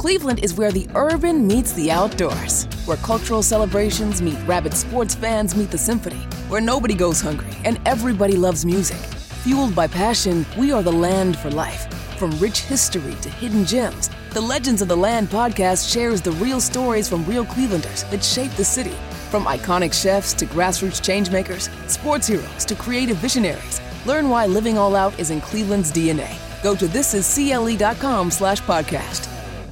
Cleveland is where the urban meets the outdoors, where cultural celebrations meet rabid sports fans meet the symphony, where nobody goes hungry and everybody loves music. Fueled by passion, we are the land for life. From rich history to hidden gems, the Legends of the Land podcast shares the real stories from real Clevelanders that shape the city. From iconic chefs to grassroots changemakers, sports heroes to creative visionaries, learn why living all out is in Cleveland's DNA. Go to thisiscle.com/podcast.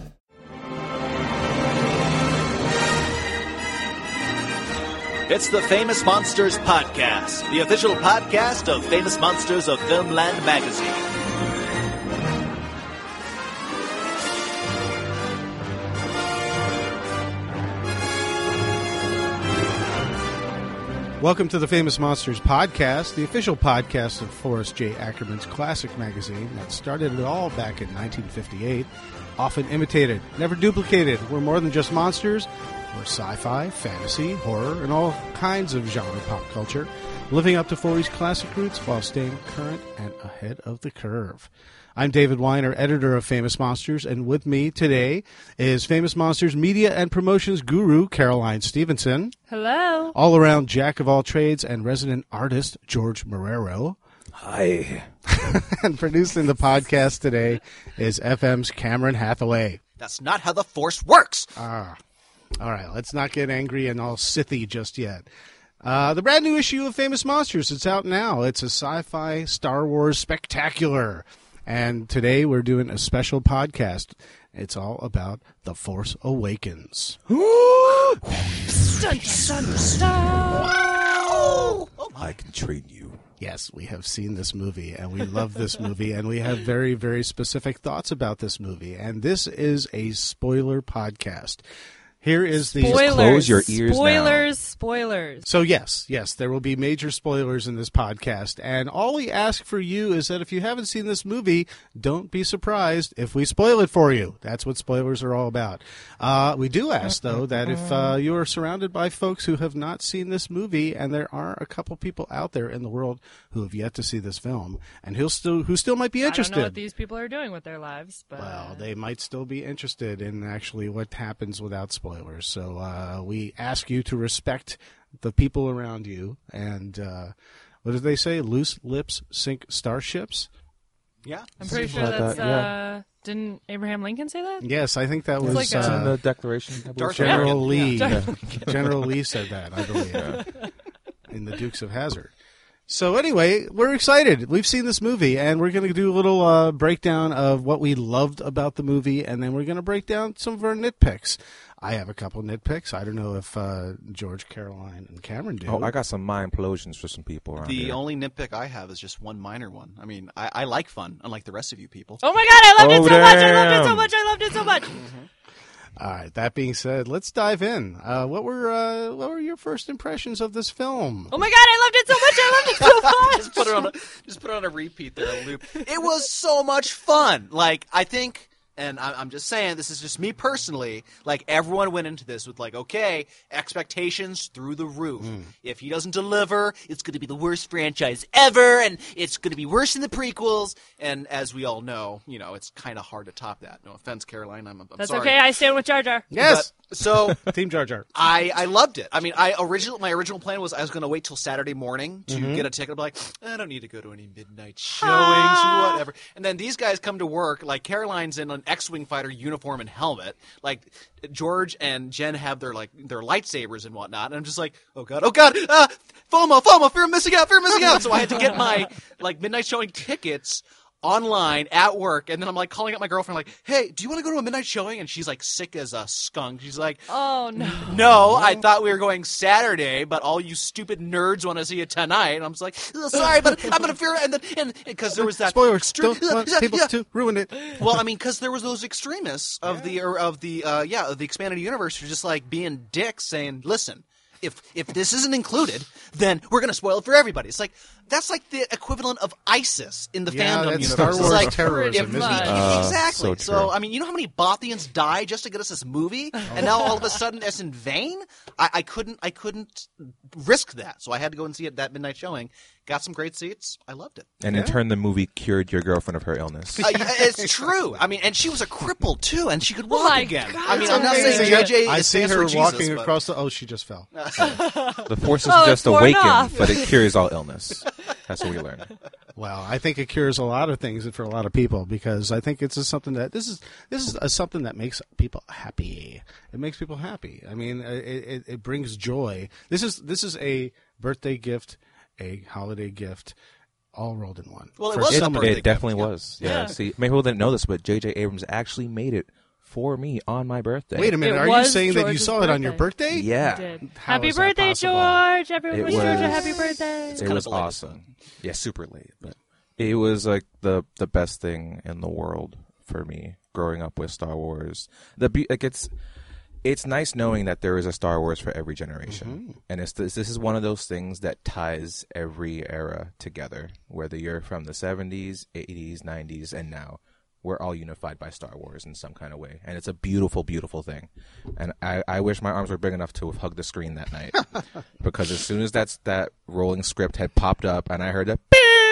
It's the Famous Monsters Podcast, the official podcast of Famous Monsters of Filmland magazine. Welcome to the Famous Monsters Podcast, the official podcast of Forrest J. Ackerman's classic magazine that started it all back in 1958. Often imitated, never duplicated. We're more than just monsters. We're sci-fi, fantasy, horror, and all kinds of genre pop culture, living up to 40s classic roots while staying current and ahead of the curve. I'm David Weiner, editor of Famous Monsters, and with me today is Famous Monsters media and promotions guru Caroline Stevenson. Hello. All-around jack of all trades and resident artist George Marrero. Hi. And producing the podcast today is FM's Cameron Hathaway. That's not how the Force works. All right, let's not get angry and all Sithy just yet. The brand new issue of Famous Monsters, it's out now. It's a sci-fi Star Wars spectacular. And today we're doing a special podcast. It's all about The Force Awakens. Dun, dun, dun. I can train you. Yes, we have seen this movie, and we love this movie, and we have very, very specific thoughts about this movie. And this is a spoiler podcast. Here is the... Spoilers. Close your ears Spoilers, spoilers. So yes, there will be major spoilers in this podcast. And all we ask for you is that if you haven't seen this movie, don't be surprised if we spoil it for you. That's what spoilers are all about. We do ask, though, that if you are surrounded by folks who have not seen this movie, and there are a couple people out there in the world who have yet to see this film, and who still might be interested. I don't know what these people are doing with their lives, but... Well, they might still be interested in actually what happens without spoilers. So we ask you to respect the people around you. And what did they say? Loose lips sink starships? Yeah. I'm pretty sure like that's... Didn't Abraham Lincoln say that? Yes, I think that was like It's in the Declaration. General Lee. Yeah. General Lee said that, I believe, in the Dukes of Hazzard. So anyway, we're excited. We've seen this movie, and we're going to do a little breakdown of what we loved about the movie, and then we're going to break down some of our nitpicks. I have a couple nitpicks. I don't know if George, Caroline, and Cameron do. Oh, I got some mind implosions for some people around The here. only nitpick I have is just one minor one. I mean, I like fun, unlike the rest of you people. Oh my god, I loved it so much! I loved it so damn. much! I loved it so much! All right. That being said, let's dive in. What were your first impressions of this film? Oh my god, I loved it so much! I loved it so much! just put it on a repeat there, a loop. It was so much fun. Like, I think... And I'm just saying, this is just me personally, like, everyone went into this with, like, okay, expectations through the roof. If he doesn't deliver, it's going to be the worst franchise ever, and it's going to be worse than the prequels. And as we all know, it's kind of hard to top that. No offense, Caroline, I'm That's sorry. okay, I stand with Jar Jar. Yes. So Team Jar Jar. I loved it. I mean, my original plan was I was going to wait till Saturday morning to get a ticket. I'm like, I don't need to go to any midnight showings, whatever. And then these guys come to work, like Caroline's in an X-Wing fighter uniform and helmet. Like George and Jen have their lightsabers and whatnot. And I'm just like, oh god, FOMO, fear of missing out. So I had to get my midnight showing tickets online at work, and then I'm calling up my girlfriend hey, do you want to go to a midnight showing? And she's sick as a skunk. She's like, Oh no. no, I thought we were going Saturday, but all you stupid nerds want to see it tonight. And I'm just like, sorry, but I'm gonna fear it. And because there was that Spoilers. Don't want people to ruin it. well, I mean, because there was those extremists of the expanded universe who are just being dicks, saying, listen, if this isn't included, then we're going to spoil it for everybody. It's like, That's like the equivalent of ISIS in the Yeah, fandom that's universe. Star It's Wars like, terrorism, isn't it? Exactly. So true. I mean, you know how many Bothians died just to get us this movie, and now all of a sudden it's in vain. I couldn't risk that, so I had to go and see it that midnight showing. Got some great seats. I loved it. And in turn, the movie cured your girlfriend of her illness. Yeah, it's true. I mean, and she was a cripple too, and she could walk my again. God, I mean, that's I'm not saying amazing. JJ. I is see stands her for Jesus, walking but- across the. Oh, she just fell. The Force is Oh, just it's worn awakened, off. but it cures all illness. That's what we learned. Well, I think it cures a lot of things for a lot of people because I think it's just something that this is something that makes people happy. It makes people happy. I mean, it brings joy. This is a birthday gift, a holiday gift, all rolled in one. Well, it For was a somebody. birthday It definitely gift, yeah. was. Yeah. Yeah. See, maybe people didn't know this, but J.J. Abrams actually made it for me on my birthday. Wait a minute, It are you was saying that you George's saw it on your birthday. birthday? Yeah. Did. How Happy is that birthday, possible? George! Everyone It wish George a was- happy birthday. It kinda was belated, awesome. Yeah, super late, but it was like the best thing in the world for me growing up with Star Wars. It's nice knowing that there is a Star Wars for every generation, and this is one of those things that ties every era together. Whether you're from the 70s, 80s, 90s, and now, we're all unified by Star Wars in some kind of way, and it's a beautiful, beautiful thing. And I wish my arms were big enough to have hugged the screen that night, because as soon as that rolling script had popped up, and I heard that.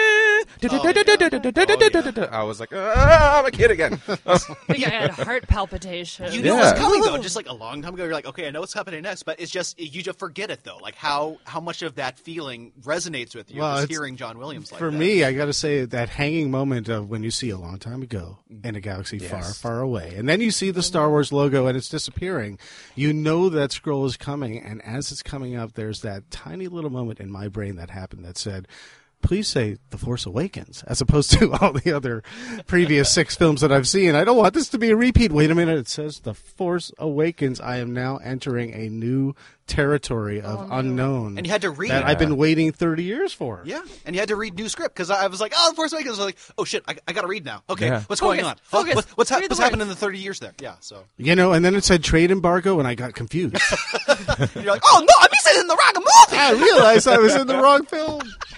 I was like, I'm a kid again. I think I had heart palpitations. You know Yeah. what's coming though. Just like a long time ago, you're like, okay, I know what's happening next, but it's just you just forget it though. Like how much of that feeling resonates with you Well, just it's- hearing John Williams like For that. me, I got to say that hanging moment of when you see a long time ago in a galaxy far, far away, and then you see the Star Wars logo and it's disappearing. You know that scroll is coming, and as it's coming up, there's that tiny little moment in my brain that happened that said, please say The Force Awakens, as opposed to all the other previous 6 films that I've seen. I don't want this to be a repeat. Wait a minute. It says The Force Awakens. I am now entering a new territory of unknown. And you had to read. that I've been waiting 30 years for. Yeah, and you had to read new script because I was like, oh, The Force Awakens. I was like, oh shit, I got to read now. Okay, Yeah. what's going on? Focus. What's Read the what's happened words. in the 30 years there? Yeah, so You know, and then it said trade embargo, and I got confused. you're like, oh no, I'm missing in the wrong movie. I realized I was in the wrong film.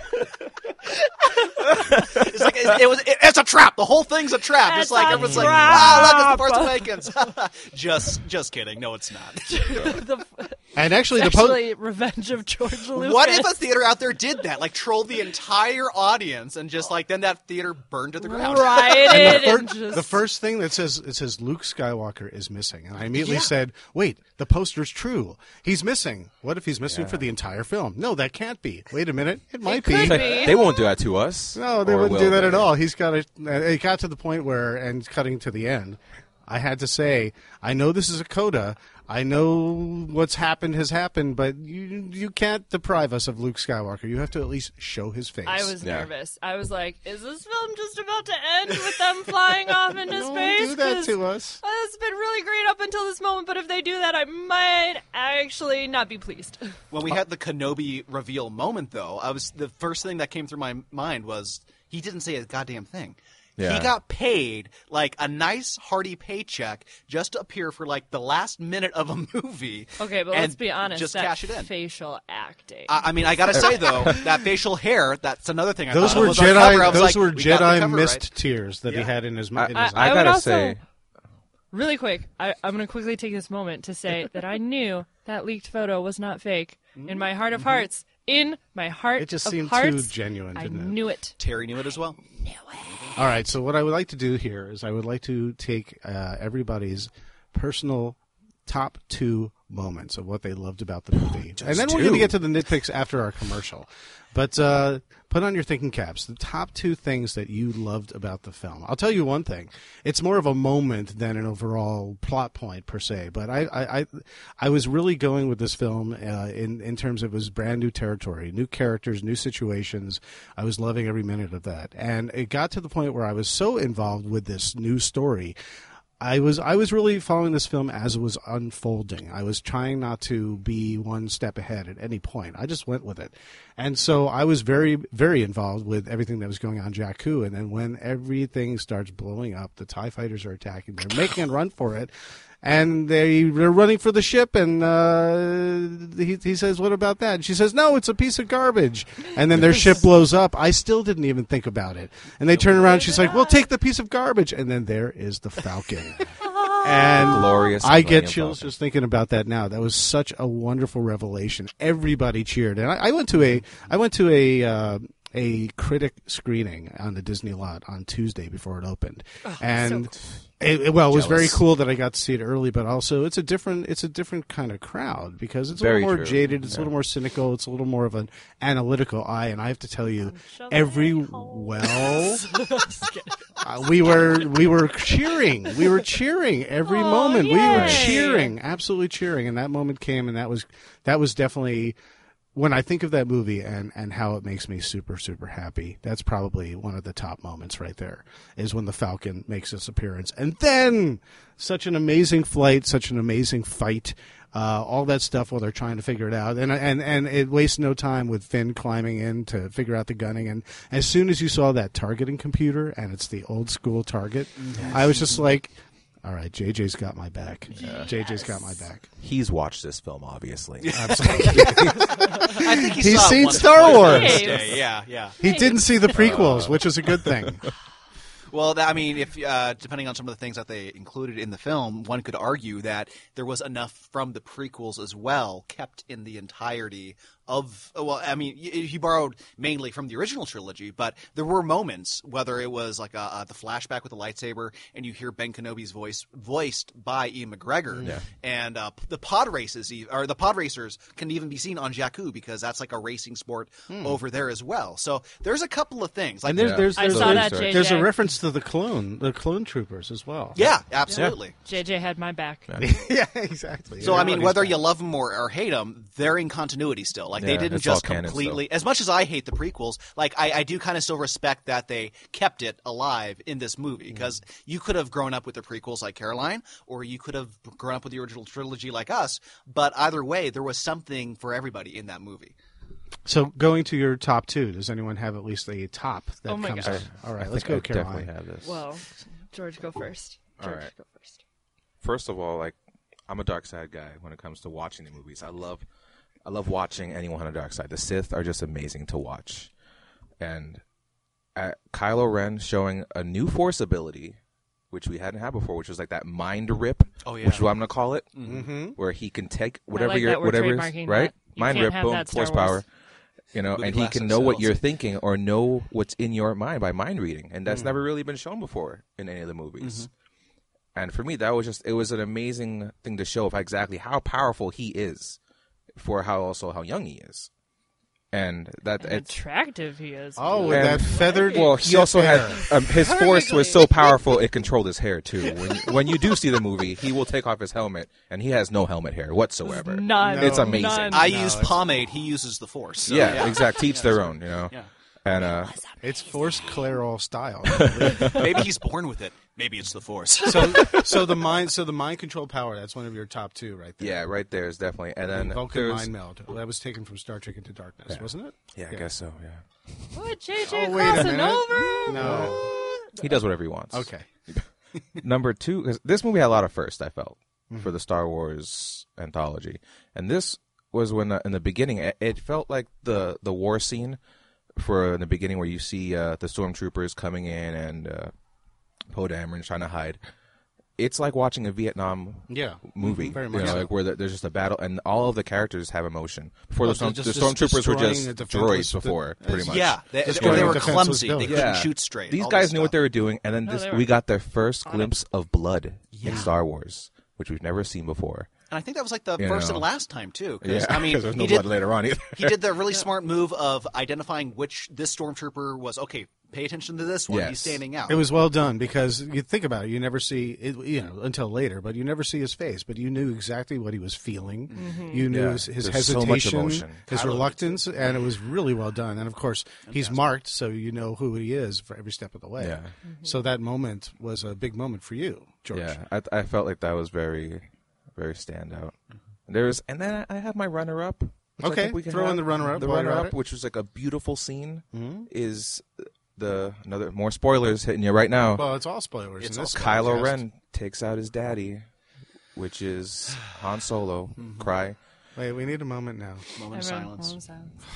It's like it's a trap. The whole thing's a trap. It's Just like a everyone's like, trap. ah, look, it's The Force Awakens. just kidding. No, it's not. And actually, the Actually, Revenge of George Lucas. What if a theater out there did that? Like trolled the entire audience and just like then that theater burned to the ground. rioted the, and just... the first thing that says Luke Skywalker is missing, and I immediately said, "Wait, the poster's true. He's missing. What if he's missing for the entire film? No, that can't be. Wait a minute, it might be. could Like, be. they won't do that to us. No, they Or wouldn't will do that they? at all. He's got it got to the point where, and cutting to the end, I had to say, I know this is a coda. I know what's happened has happened, but you can't deprive us of Luke Skywalker. You have to at least show his face. I was Yeah. nervous. I was like, is this film just about to end with them flying off into Don't space? do that 'Cause, to us. It's been really great up until this moment, but if they do that, I might actually not be pleased. When we had the Kenobi reveal moment, though, the first thing that came through my mind was he didn't say a goddamn thing. Yeah. He got paid like a nice hearty paycheck just to appear for like the last minute of a movie. Okay, but and let's be honest. just that cash it in. facial acting. I mean, I gotta say though, that facial hair—that's another thing. Those thought were was on cover. I Jedi. was Those like, were we got the Jedi cover mist right. tears that he Yeah. had in his. I eyes. I would gotta also- say, Really quick, I'm going to quickly take this moment to say that I knew that leaked photo was not fake. In my heart of hearts, in my heart It just of seemed hearts, too genuine, I didn't it? knew it. Terry knew it as well. All right. So what I would like to do here is I would like to take everybody's personal top 2 moments of what they loved about the movie, and then we're going to get to the nitpicks after our commercial. But put on your thinking caps. The top 2 things that you loved about the film. I'll tell you one thing. It's more of a moment than an overall plot point per se. But I was really going with this film in terms of it was brand new territory, new characters, new situations. I was loving every minute of that, and it got to the point where I was so involved with this new story. I was really following this film as it was unfolding. I was trying not to be one step ahead at any point. I just went with it. And so I was very, very involved with everything that was going on in Jakku. And then when everything starts blowing up, the TIE fighters are attacking. They're making a run for it. And they're running for the ship, and he says, "What about that?" And she says, "No, it's a piece of garbage." And then their ship blows up. I still didn't even think about it. And they turn around, and she's like, "Well, take the piece of garbage." And then there is the Falcon. And Glorious. I get Millennium chills Falcon. just thinking about that now. That was such a wonderful revelation. Everybody cheered, and I went to a critic screening on the Disney lot on Tuesday before it opened, and it was very cool that I got to see it early. But also, it's a different kind of crowd because it's a Very little more true. jaded, it's a little more cynical, it's a little more of an analytical eye. And I have to tell you, we were cheering, every moment. We were yay. cheering, absolutely cheering, and that moment came, and that was definitely. When I think of that movie and how it makes me super, super happy, that's probably one of the top moments right there, is when the Falcon makes its appearance. And then such an amazing flight, such an amazing fight, all that stuff while they're trying to figure it out. And it wastes no time with Finn climbing in to figure out the gunning. And as soon as you saw that targeting computer, and it's the old school target, I was just like, all right, JJ's got my back. JJ's got my back. He's watched this film, obviously. Absolutely. I think He's saw it seen once Star or twice Wars. this day. Yeah. He didn't see the prequels, which is a good thing. Well, if depending on some of the things that they included in the film, one could argue that there was enough from the prequels as well kept in the entirety of. Well, he borrowed mainly from the original trilogy, but there were moments, whether it was like the flashback with the lightsaber, and you hear Ben Kenobi's voice voiced by Ian McGregor, and the pod races or the pod racers can even be seen on Jakku because that's like a racing sport over there as well. So there's a couple of things. Like And there's I saw that, JJ. there's a reference to the clone troopers as well. yeah, absolutely. JJ had my back. Yeah, exactly. So whether you love them or hate them, they're in continuity still. Like they Yeah, didn't it's all just canon completely. As much as I hate the prequels, like I do kind of still respect that they kept it alive in this movie because you could have grown up with the prequels like Caroline, or you could have grown up with the original trilogy like us. But either way, there was something for everybody in that movie. So going to your top two, does anyone have at least a top that Oh my comes gosh. up? All right, I let's think go, I Caroline. definitely have this. Well, George, go first. All George, right. go first. First of all, like, I'm a dark side guy when it comes to watching the movies. I love watching anyone on the dark side. The Sith are just amazing to watch. And Kylo Ren showing a new Force ability, which we hadn't had before, which was like that mind rip, which is what I'm going to call it, where he can take whatever like you're, that we're whatever is, trademarking right? that. You Mind can't rip, have boom, that, Star force Wars. power. You know, Movie and he classic can know what sales. you're thinking or know what's in your mind by mind reading. And that's never really been shown before in any of the movies. And for me, that was it was an amazing thing to show of exactly how powerful he is for how young he is. And that And it's attractive he is. Oh, with And- that feathered. well, he Sith also had hair. his force was so powerful it controlled his hair too. When you do see the movie, he will take off his helmet and he has no helmet hair whatsoever. None. It's amazing. None. I use pomade; he uses the Force. So, Yeah, exactly. Teach their own, you know. Yeah. And It's Force Clairol style. Maybe he's born with it. Maybe it's the Force. so the mind control power. That's one of your top two, right there. yeah, right there is definitely. And then Vulcan there's mind meld. That was taken from Star Trek Into Darkness, wasn't it? yeah, I guess so. Yeah, What, JJ Oh, wait a crossing minute. over? No. he does whatever he wants. Okay. Number two, 'cause this movie had a lot of firsts, I felt, for the Star Wars anthology. And this was when, in the beginning, it felt like the war scene in the beginning where you see the stormtroopers coming in and Poe Dameron's trying to hide. It's like watching a Vietnam movie, very you much know, so. like where there's just a battle and all of the characters have emotion. Before Well, the just stormtroopers were destroying just a defenseless- droids before, pretty much. Yeah, they Destroying were defenseless clumsy. They buildings. couldn't Yeah. shoot straight. These all guys this knew what stuff. they were doing, and then they were we got their first glimpse of blood in Star Wars, which we've never seen before. And I think that was like the You first know. and last time too. Yeah, I mean, because there's no he blood did, later on either. he did the really smart move of identifying which this stormtrooper was. Okay, pay attention to this one. Yes. He's standing out. It was well done because you think about it, you never see it, until later, but you never see his face, but you knew exactly what he was feeling. You knew Yeah. his There's so much hesitation, emotion. his reluctance, and it was really well done. And of course, he's marked, so you know who he is for every step of the way. Yeah. So that moment was a big moment for you, George. Yeah, I felt like that was very, very standout. And then I have my runner-up. which I Okay, think we can throw in have. the runner-up The while you're at runner-up, it. which was like a beautiful scene, is another more spoilers hitting you right now. Well, it's all spoilers. It's in this all Kylo podcast. Ren takes out his daddy which is Han Solo cry. Wait, we need a moment now. Moment of silence.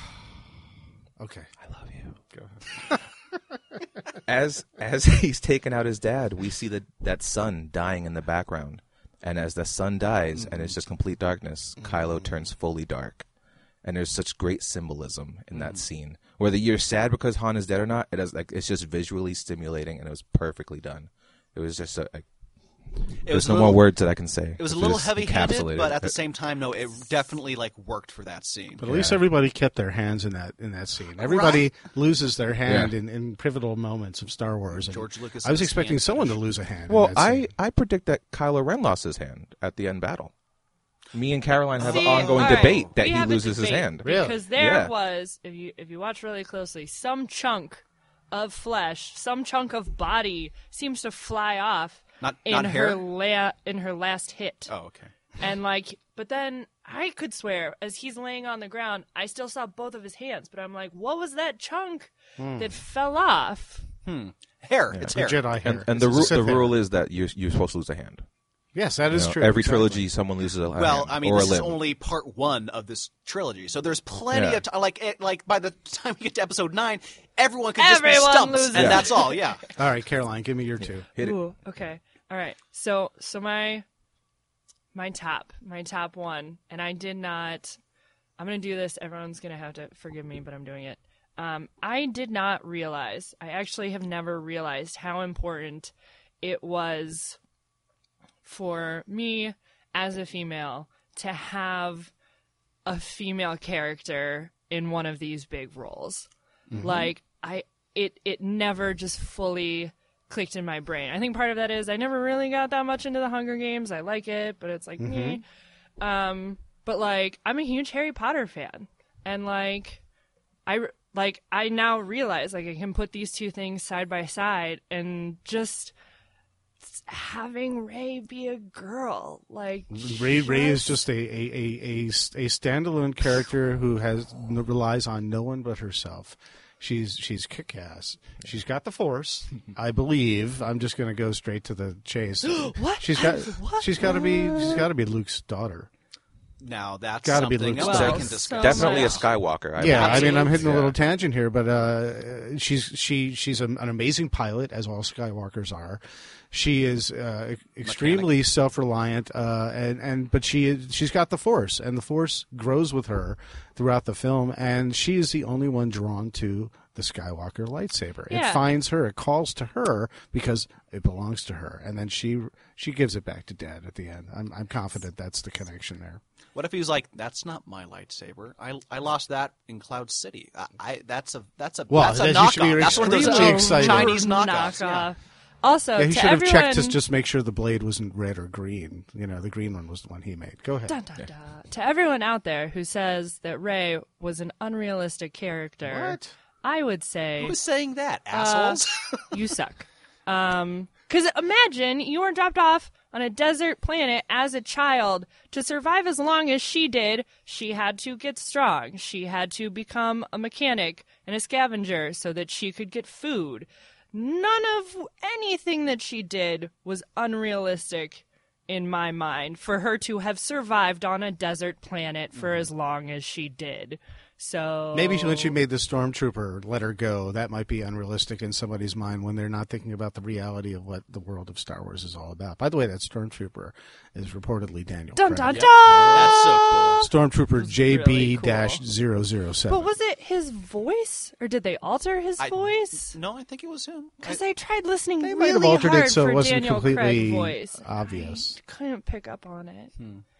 Okay. I love you. Go ahead. As he's taken out his dad, we see that sun dying in the background. And as the sun dies and it's just complete darkness, Kylo turns fully dark. And there's such great symbolism in that scene. Whether you're sad because Han is dead or not, it's just visually stimulating, and it was perfectly done. It was just there's no more words that I can say. It was a little heavy-handed, but at the same time, no, it definitely worked for that scene. But at least everybody kept their hands in that scene. Everybody loses their hand in pivotal moments of Star Wars. And George Lucas. I was expecting someone to lose a hand. Well, in that scene. I predict that Kylo Ren lost his hand at the end battle. Me and Caroline have an See, ongoing all right, debate that we he have a loses his debate, hand. Really? Because there Yeah. was, if you watch really closely, some chunk of flesh, some chunk of body seems to fly off Not in hair? in her last hit. Oh, okay. And but then I could swear, as he's laying on the ground, I still saw both of his hands. But I'm like, what was that chunk that fell off? Hair. It's The hair. Jedi hair. And It's the Sith hair. rule is that you're supposed to lose a hand. Yes, that is true. Every Exactly. trilogy, someone loses a hand Well, I mean, or this a is limb. only part 1 of this trilogy, so there's plenty Yeah. of time. Like by the time we get to episode 9, everyone could just be Everyone stumps, loses. and Yeah. that's all. Yeah. All right, Caroline, give me your two. Hit it. Ooh, okay. All right. So my top one, and I did not. I'm gonna do this. Everyone's gonna have to forgive me, but I'm doing it. I did not realize. I actually have never realized how important it was for me as a female to have a female character in one of these big roles. Like it never just fully clicked in my brain. I think part of that is I never really got that much into the Hunger Games. I like it, but it's like meh. But I'm a huge Harry Potter fan, and I now realize I can put these two things side by side, and just having Rey be a girl, Rey is just a standalone character who relies on no one but herself. She's kick-ass. She's got the Force, I believe. I'm just going to go straight to the chase. What? She's got to be Luke's daughter. Now that's Gotta be something Luke's else daughter. I can discuss. So Definitely much. a Skywalker. Yeah, believe. I mean, I'm hitting a Yeah. little tangent here, but she's an amazing pilot, as all Skywalkers are. She is extremely self-reliant, but she's got the Force, and the Force grows with her throughout the film, and she is the only one drawn to the Skywalker lightsaber. Yeah. It finds her, it calls to her because it belongs to her, and then she gives it back to Dad at the end. I'm confident that's the connection there. What if he was like, "That's not my lightsaber. I lost that in Cloud City. That's a Well, then you should be knockoff. That's one of those extremely excited. Chinese knockoffs." Yeah. Also, Yeah, he to should have everyone, checked to just make sure the blade wasn't red or green. The green one was the one he made. Go ahead. Dun, dun, dun. To everyone out there who says that Rey was an unrealistic character, What? I would say Who's saying that, assholes? you suck. Because imagine you were dropped off on a desert planet as a child. To survive as long as she did, she had to get strong. She had to become a mechanic and a scavenger so that she could get food. None of anything that she did was unrealistic in my mind for her to have survived on a desert planet for as long as she did. So Maybe when she made the stormtrooper let her go, that might be unrealistic in somebody's mind when they're not thinking about the reality of what the world of Star Wars is all about. By the way, that stormtrooper is reportedly Daniel Dun, Craig. dun, Yeah. dun! That's so cool. Stormtrooper really cool. JB-007. But was it his voice, or did they alter his voice? No, I think it was him. Because I tried listening They really might have altered hard it so for it wasn't Daniel completely Craig voice. obvious. I couldn't pick up on it.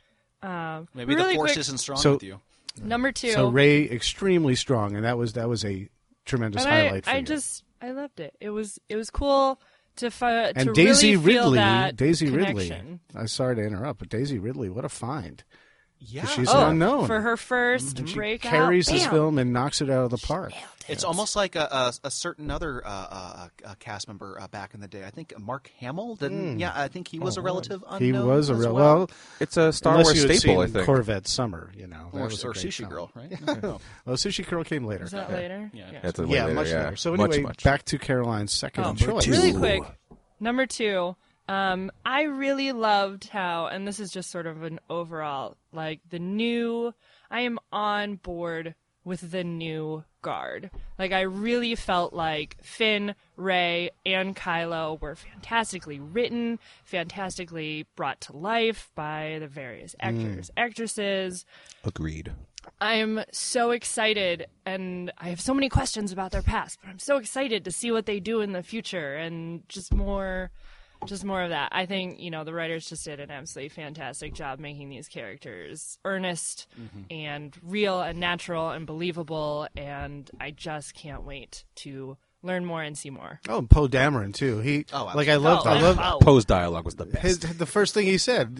Maybe really the Force quick, isn't strong So- with you. Number two. So Rey extremely strong, and that was a tremendous and highlight for I you. I loved it. It was cool to And to Daisy really feel Ridley, that Daisy connection. Ridley. I'm sorry to interrupt, but Daisy Ridley, what a find! Yeah. She's Oh, an unknown. for her first And she breakout. carries this bam! film and knocks it out of the park. It's almost like a certain other cast member back in the day. I think Mark Hamill didn't. Yeah, I think he was a relative unknown. He was a as real well. It's a Star unless Wars you had staple, I seen think. Corvette Summer, that Or was a great Sushi film. Girl, right? Well, Sushi Girl came later. Is that later? Yeah. That's a Yeah, way much later, later. So Much, anyway, much. back to Caroline's second choice. Really quick. Number two. I really loved how, and this is just sort of an overall, like I am on board with the new guard. Like, I really felt like Finn, Rey, and Kylo were fantastically written, fantastically brought to life by the various actors, actresses. Agreed. I'm so excited, and I have so many questions about their past, but I'm so excited to see what they do in the future, and just more of that. I think, the writers just did an absolutely fantastic job making these characters earnest and real and natural and believable, and I just can't wait to learn more and see more. Oh, and Poe Dameron too. I love Poe's dialogue was the best. the first thing he said.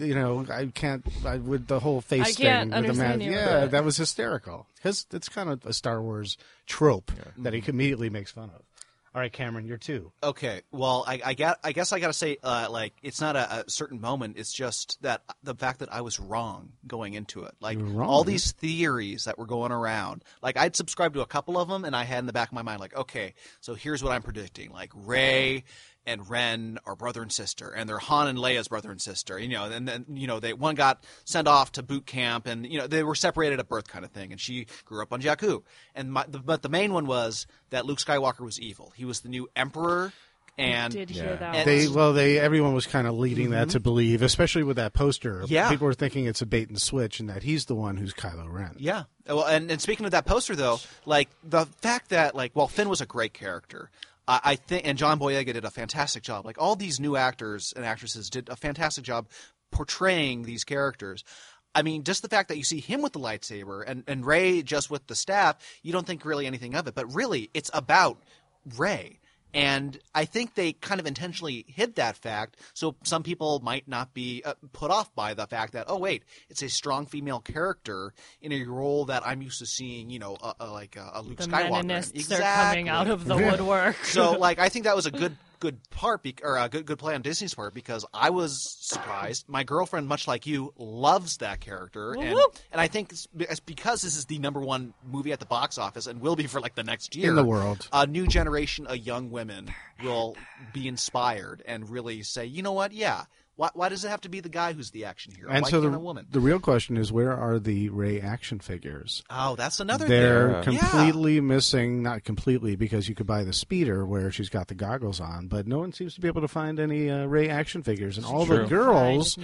With the whole face I can't thing. understand you. Yeah, that was hysterical because it's kind of a Star Wars trope that he immediately makes fun of. All right, Cameron, you're 2. Okay, well, I guess I got to say, it's not a certain moment. It's just that the fact that I was wrong going into it. Like, all these theories that were going around. Like, I'd subscribed to a couple of them, and I had in the back of my mind, like, okay, so here's what I'm predicting. Like, Rey and Ren are brother and sister, and they're Han and Leia's brother and sister. And then one got sent off to boot camp, and they were separated at birth, kind of thing. And she grew up on Jakku. But the main one was that Luke Skywalker was evil. He was the new emperor. And I did hear that. Everyone was kind of leading that to believe, especially with that poster. Yeah. People were thinking it's a bait and switch, and that he's the one who's Kylo Ren. Yeah. Well, and speaking of that poster, though, like the fact that Finn was a great character. I think, and John Boyega did a fantastic job. Like, all these new actors and actresses did a fantastic job portraying these characters. I mean, just the fact that you see him with the lightsaber and Rey just with the staff, you don't think really anything of it. But really, it's about Rey. And I think they kind of intentionally hid that fact so some people might not be put off by the fact that, oh, wait, it's a strong female character in a role that I'm used to seeing, like a Luke Skywalker. The meninists exactly. are coming out of the woodwork. So, I think that was a good part, or a good play on Disney's part, because I was surprised. My girlfriend, much like you, loves that character, and I think it's because this is the #1 movie at the box office and will be for the next year in the world. A new generation of young women will be inspired and really say, you know what? Yeah. Why does it have to be the guy who's the action hero? And why so can't a woman? The real question is, where are the Rey action figures? Oh, that's another They're thing. completely missing. Not completely, because you could buy the speeder where she's got the goggles on, but no one seems to be able to find any Rey action figures. And all the girls,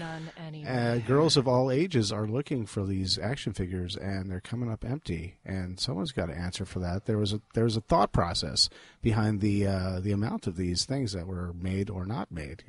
girls of all ages, are looking for these action figures, and they're coming up empty. And someone's got to answer for that. There was a thought process behind the amount of these things that were made or not made.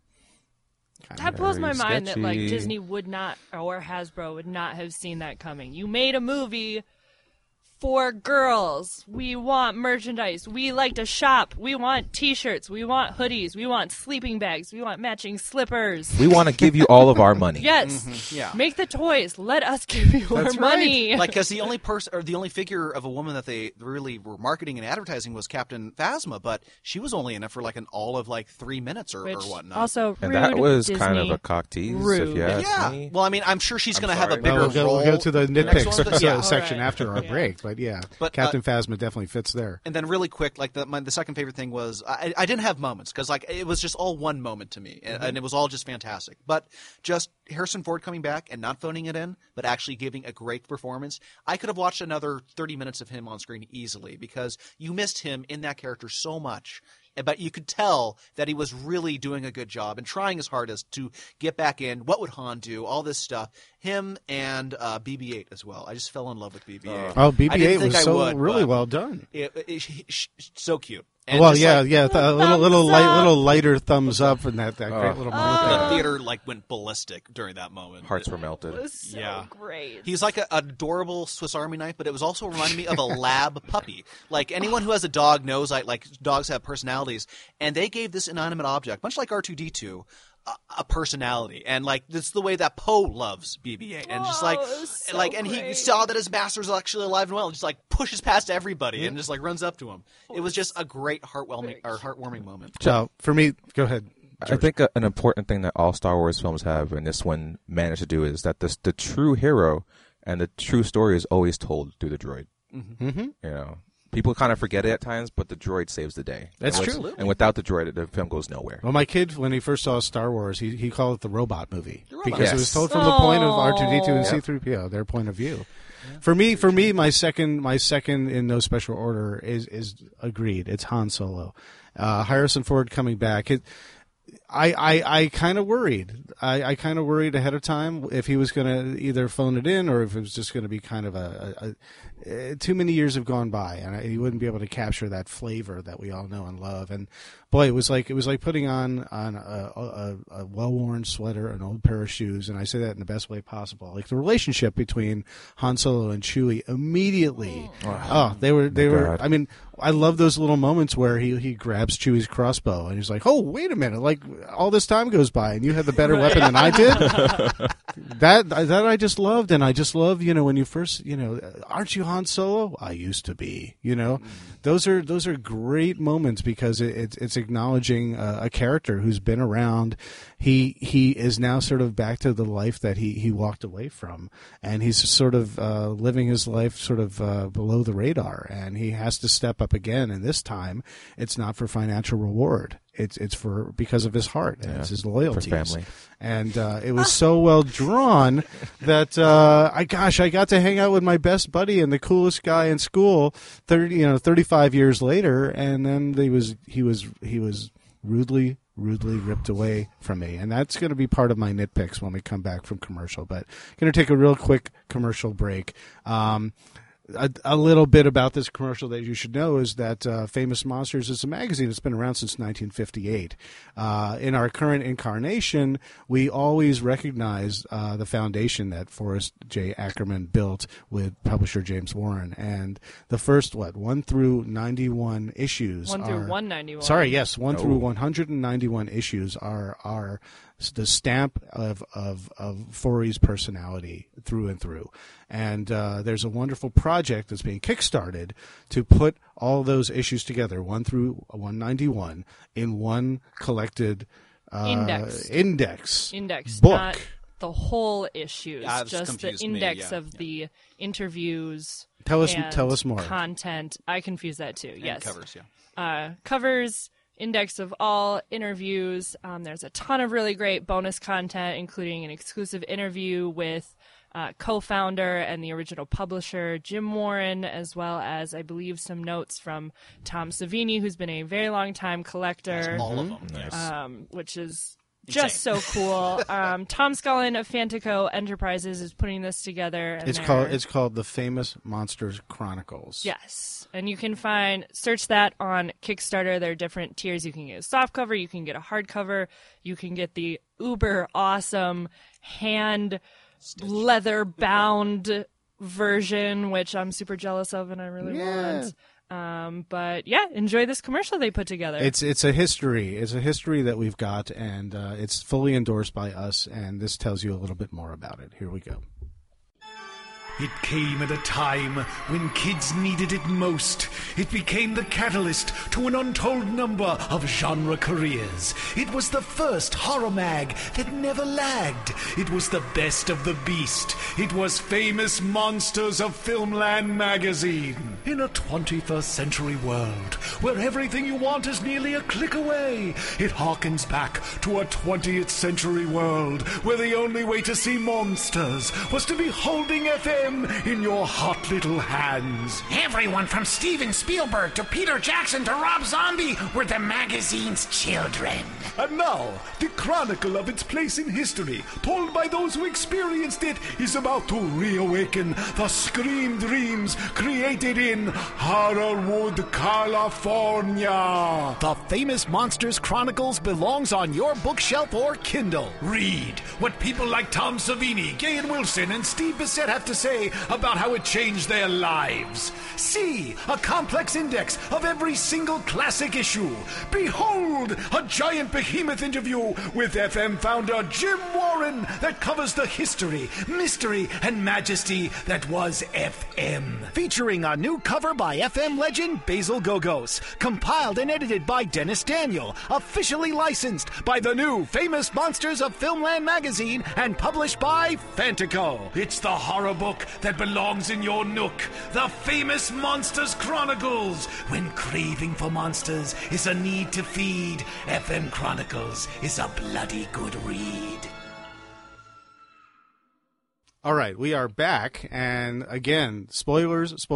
That blows my mind that sketchy. Disney would not, or Hasbro would not have seen that coming. You made a movie for girls. We want merchandise. We like to shop. We want T-shirts. We want hoodies. We want sleeping bags. We want matching slippers. We want to give you all of our money. Yes. Yeah. Make the toys. Let us give you our money. Because the only person, or the only figure of a woman that they really were marketing and advertising was Captain Phasma, but she was only in it for an all of 3 minutes or whatnot. Also, rude, And that was Disney. kind of a cock tease, if you ask me. Well, I mean, I'm sure she's going to have a sorry. bigger We'll role. go to the next one, nitpicks but yeah. section All right. after our break. But Captain Phasma definitely fits there. And then really quick, the second favorite thing was I didn't have moments because it was just all one moment to me, and it was all just fantastic. But just Harrison Ford coming back and not phoning it in, but actually giving a great performance. I could have watched another 30 minutes of him on screen easily because you missed him in that character so much. But you could tell that he was really doing a good job and trying his hardest to get back in. What would Han do? All this stuff. Him and BB-8 as well. I just fell in love with BB-8. Oh, BB-8 I didn't think was I so would, really but well done. So cute. And Well, just yeah, like, a little lighter thumbs up, and that great little moment. The there. theater went ballistic during that moment. Hearts were melted. It was so Yeah. great. He's like an adorable Swiss Army knife, but it was also reminding me of a lab puppy. Like anyone who has a dog knows, like dogs have personalities, and they gave this inanimate object, much like R2-D2, a personality, and that's the way that Poe loves BB-8, and just it was so and he great. saw that his master's actually alive and well, and just pushes past everybody and just runs up to him. It was just a great heartwarming moment. So for me, go ahead. I think an important thing that all Star Wars films have, and this one managed to do, is that the true hero and the true story is always told through the droid. Mm-hmm. People kind of forget it at times, but the droid saves the day. That's And true. And without the droid, the film goes nowhere. Well, my kid, when he first saw Star Wars, he called it the robot movie because Yes. it was told from the point of R2-D2 and Yep. C-3PO, their point of view. For me, my second in no special order is agreed. It's Han Solo. Harrison Ford coming back. I kind of worried. I kind of worried ahead of time if he was going to either phone it in or if it was just going to be kind of too many years have gone by and he wouldn't be able to capture that flavor that we all know and love. And boy, it was like putting on a well-worn sweater, an old pair of shoes, and I say that in the best way possible. Like the relationship between Han Solo and Chewie immediately. They were. God. I mean, I love those little moments where he grabs Chewie's crossbow and he's like, "Oh, wait a minute! Like all this time goes by and you had the better weapon than I did." that I just loved, and I just love when you first aren't you Han Solo? I used to be. Those are great moments because it's acknowledging a character who's been around. He is now sort of back to the life that he walked away from, and he's sort of living his life sort of below the radar, and he has to step up again. And this time, it's not for financial reward. It's because of his heart and it's his loyalties. For family. And it was so well drawn that I got to hang out with my best buddy and the coolest guy in school 35 years later, and then he was rudely ripped away from me. And that's going to be part of my nitpicks when we come back from commercial. But going to take a real quick commercial break. A little bit about this commercial that you should know is that Famous Monsters is a magazine that's been around since 1958. In our current incarnation, we always recognize the foundation that Forrest J. Ackerman built with publisher James Warren. And the first, 1 through 91 issues 1 through 191. Sorry, yes, 1 through 191 issues are the stamp of Forey's personality through and through. And there's a wonderful project that's being kickstarted to put all those issues together, 1 through 191, in one collected index book. Not the whole issues, Yeah, this just the confused me, index yeah, of the interviews. Tell us more. Content. I confuse that too. And yes. covers, yeah. Covers. Index of all interviews. There's a ton of really great bonus content, including an exclusive interview with co-founder and the original publisher, Jim Warren, as well as, I believe, some notes from Tom Savini, who's been a very long time collector, All of them. Nice. which is just so cool. Tom Scullin of Fantico Enterprises is putting this together. And It's called the Famous Monsters Chronicles. Yes, and you can search that on Kickstarter. There are different tiers. You can get a softcover, you can get a hardcover, you can get the uber awesome hand leather bound version, which I'm super jealous of and I really want. But yeah, enjoy this commercial they put together. It's a history. It's a history that we've got, and it's fully endorsed by us. And this tells you a little bit more about it. Here we go. It came at a time when kids needed it most. It became the catalyst to an untold number of genre careers. It was the first horror mag that never lagged. It was the best of the beast. It was Famous Monsters of Filmland magazine. In a 21st century world where everything you want is nearly a click away, it harkens back to a 20th century world where the only way to see monsters was to be holding FM in your hot little hands. Everyone from Steven Spielberg to Peter Jackson to Rob Zombie were the magazine's children. And now, the chronicle of its place in history, told by those who experienced it, is about to reawaken the scream dreams created in Horrorwood, California. The Famous Monsters Chronicles belongs on your bookshelf or Kindle. Read what people like Tom Savini, Gahan Wilson, and Steve Bissett have to say about how it changed their lives. See a complex index of every single classic issue. Behold a giant behemoth interview with FM founder Jim Warren that covers the history, mystery, and majesty that was FM. Featuring a new cover by FM legend Basil Gogos, compiled and edited by Dennis Daniel, officially licensed by the new Famous Monsters of Filmland magazine and published by Fantico. It's the horror book book that belongs in your nook. The famous Monsters Chronicles. When craving for monsters is a need to feed, FM Chronicles is a bloody good read. All right, we are back, and again, spoilers, and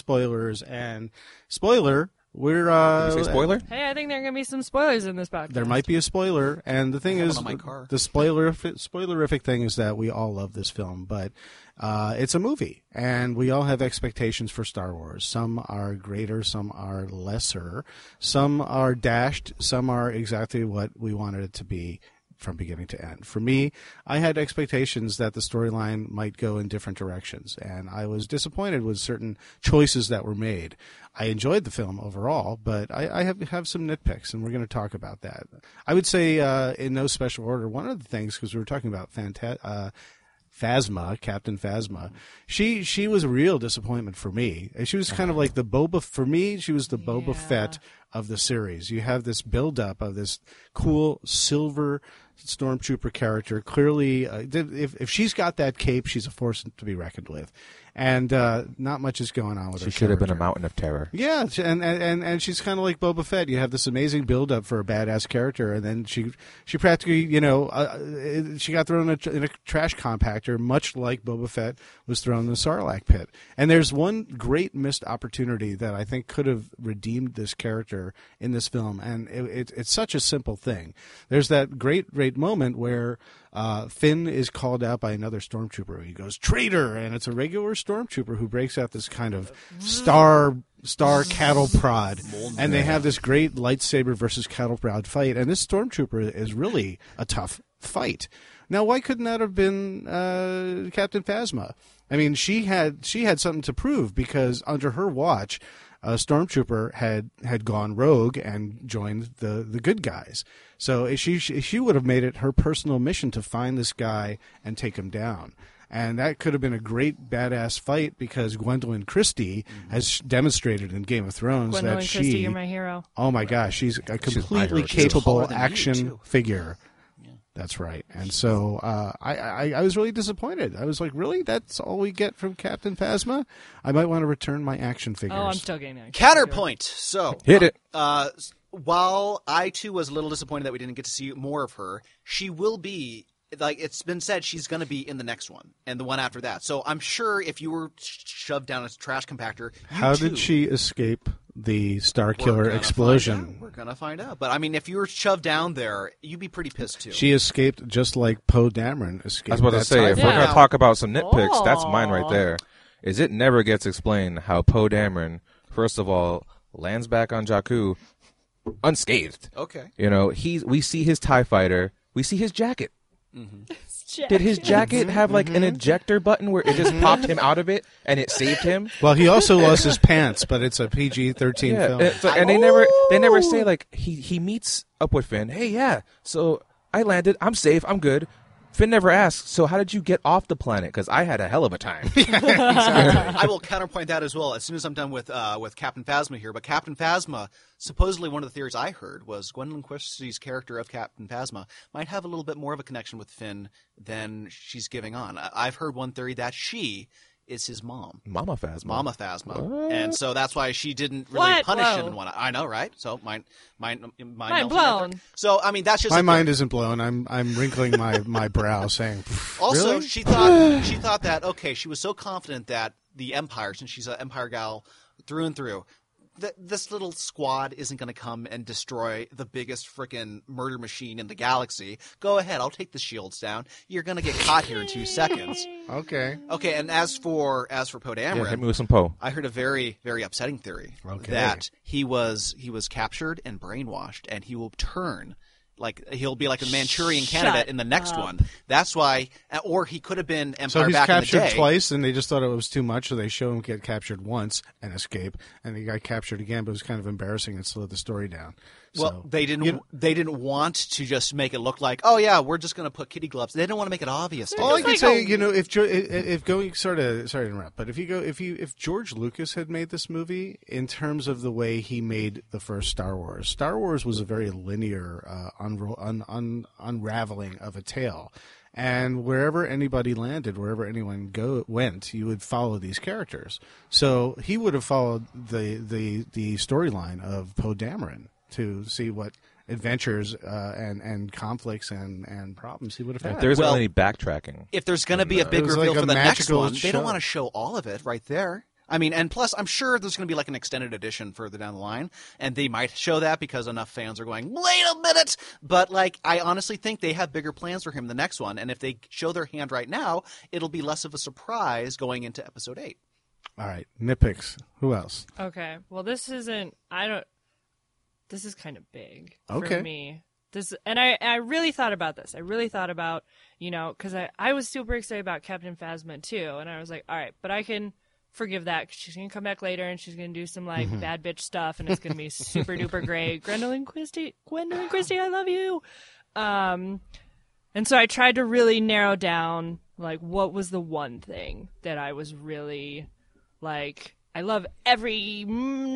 spoiler. We're Did you say spoiler? Hey, I think there are going to be some spoilers in this podcast. There might be a spoiler, and the thing is, on my car. the spoilerific thing is that we all love this film, but it's a movie, and we all have expectations for Star Wars. Some are greater, some are lesser, some are dashed, some are exactly what we wanted it to be from beginning to end. For me, I had expectations that the storyline might go in different directions, and I was disappointed with certain choices that were made. I enjoyed the film overall, but I have some nitpicks, and we're going to talk about that. I would say, in no special order, one of the things, because we were talking about Phasma, Captain Phasma, she was a real disappointment for me. She was kind of like the she was the Boba Fett of the series. You have this build-up of this cool silver stormtrooper character. Clearly, if she's got that cape, she's a force to be reckoned with. And not much is going on with her. She should have been a character. mountain of terror. Yeah, and she's kind of like Boba Fett. You have this amazing build-up for a badass character, and then she practically, she got thrown in a trash compactor, much like Boba Fett was thrown in the Sarlacc pit. And there's one great missed opportunity that I think could have redeemed this character in this film, and it's such a simple thing. There's that great moment where Finn is called out by another stormtrooper. He goes, "Traitor!" And it's a regular stormtrooper who breaks out this kind of star cattle prod, and they have this great lightsaber versus cattle prod fight. And this stormtrooper is really a tough fight. Now, why couldn't that have been Captain Phasma? I mean, she had something to prove, because under her watch, a stormtrooper had gone rogue and joined the good guys. So she would have made it her personal mission to find this guy and take him down. And that could have been a great badass fight, because Gwendolyn Christie has demonstrated in Game of Thrones Gwendolyn that Christie, you're my hero. Oh my gosh, she's a completely hero, too. capable Taller than you, action too. figure. That's right. And so I was really disappointed. I was like, really? That's all we get from Captain Phasma? I might want to return my action figures. Oh, I'm still getting that. Counterpoint. So Hit it. while I too was a little disappointed that we didn't get to see more of her, she will be, like it's been said, she's going to be in the next one and the one after that. So I'm sure if you were shoved down a trash compactor, How did she escape the Star Killer explosion? We're going to find out. But I mean, if you were shoved down there, you'd be pretty pissed too. She escaped just like Poe Dameron escaped. I was about to that say, if TIE we're fighter. going to talk about some nitpicks, that's mine right there. Is it never gets explained how Poe Dameron, first of all, lands back on Jakku unscathed. Okay. You know, we see his TIE fighter, we see his jacket. Did his jacket have like an ejector button where it just popped him out of it and it saved him? Well, he also lost his pants, but it's a PG-13 film. And they never say like he meets up with Finn. Hey, yeah. So I landed. I'm safe. I'm good. Finn never asks, so how did you get off the planet? Because I had a hell of a time. Exactly. I will counterpoint that as well as soon as I'm done with Captain Phasma here. But Captain Phasma, supposedly one of the theories I heard was Gwendolyn Christie's character of Captain Phasma might have a little bit more of a connection with Finn than she's giving on. I've heard one theory that she is his mom. Mama Phasma. What? And so that's why she didn't really punish him and whatnot. I know, right? So mind blown. So I mean, that's just My mind isn't blown. I'm wrinkling my brow, saying. Also, really? she thought that she was so confident that the Empire, since she's an Empire gal through and through, this little squad isn't going to come and destroy the biggest frickin' murder machine in the galaxy. Go ahead, I'll take the shields down. You're going to get caught here in 2 seconds. Okay. Okay, and as for Poe Dameron, hit me with some Poe. I heard a very, very upsetting theory that he was captured and brainwashed, and he will turn. Like he'll be like a Manchurian candidate in the next one. That's why, or he could have been Empire So he's back in the captured day. twice, and they just thought it was too much, so they show him get captured once and escape, and he got captured again, but it was kind of embarrassing and slowed the story down. Well, So, they didn't want to just make it look like, oh yeah, we're just going to put kitty gloves. They didn't want to make it obvious. all I just can like say, a- if going sorry to interrupt, but if George Lucas had made this movie in terms of the way he made the first Star Wars was a very linear unraveling of a tale. And wherever anybody landed, wherever anyone went, you would follow these characters. So he would have followed the storyline of Poe Dameron to see what adventures and conflicts and problems he would have had. If there's any backtracking. If there's going to be a big It was reveal like a for the next magical one, they show. don't want to show all of it right there. I mean, and plus, I'm sure there's going to be like an extended edition further down the line, and they might show that because enough fans are going, wait a minute! But, like, I honestly think they have bigger plans for him the next one, and if they show their hand right now, it'll be less of a surprise going into Episode 8. All right, nitpicks. Who else? Okay. Well, this isn't. This is kind of big Okay. for me. And I really thought about this. I really thought about, because I was super excited about Captain Phasma too, and I was like, all right, but I can forgive that 'cause she's gonna come back later and she's gonna do some like bad bitch stuff, and it's gonna be super duper great. Gwendolyn Christie, I love you. And so I tried to really narrow down like what was the one thing that I was really like. I love every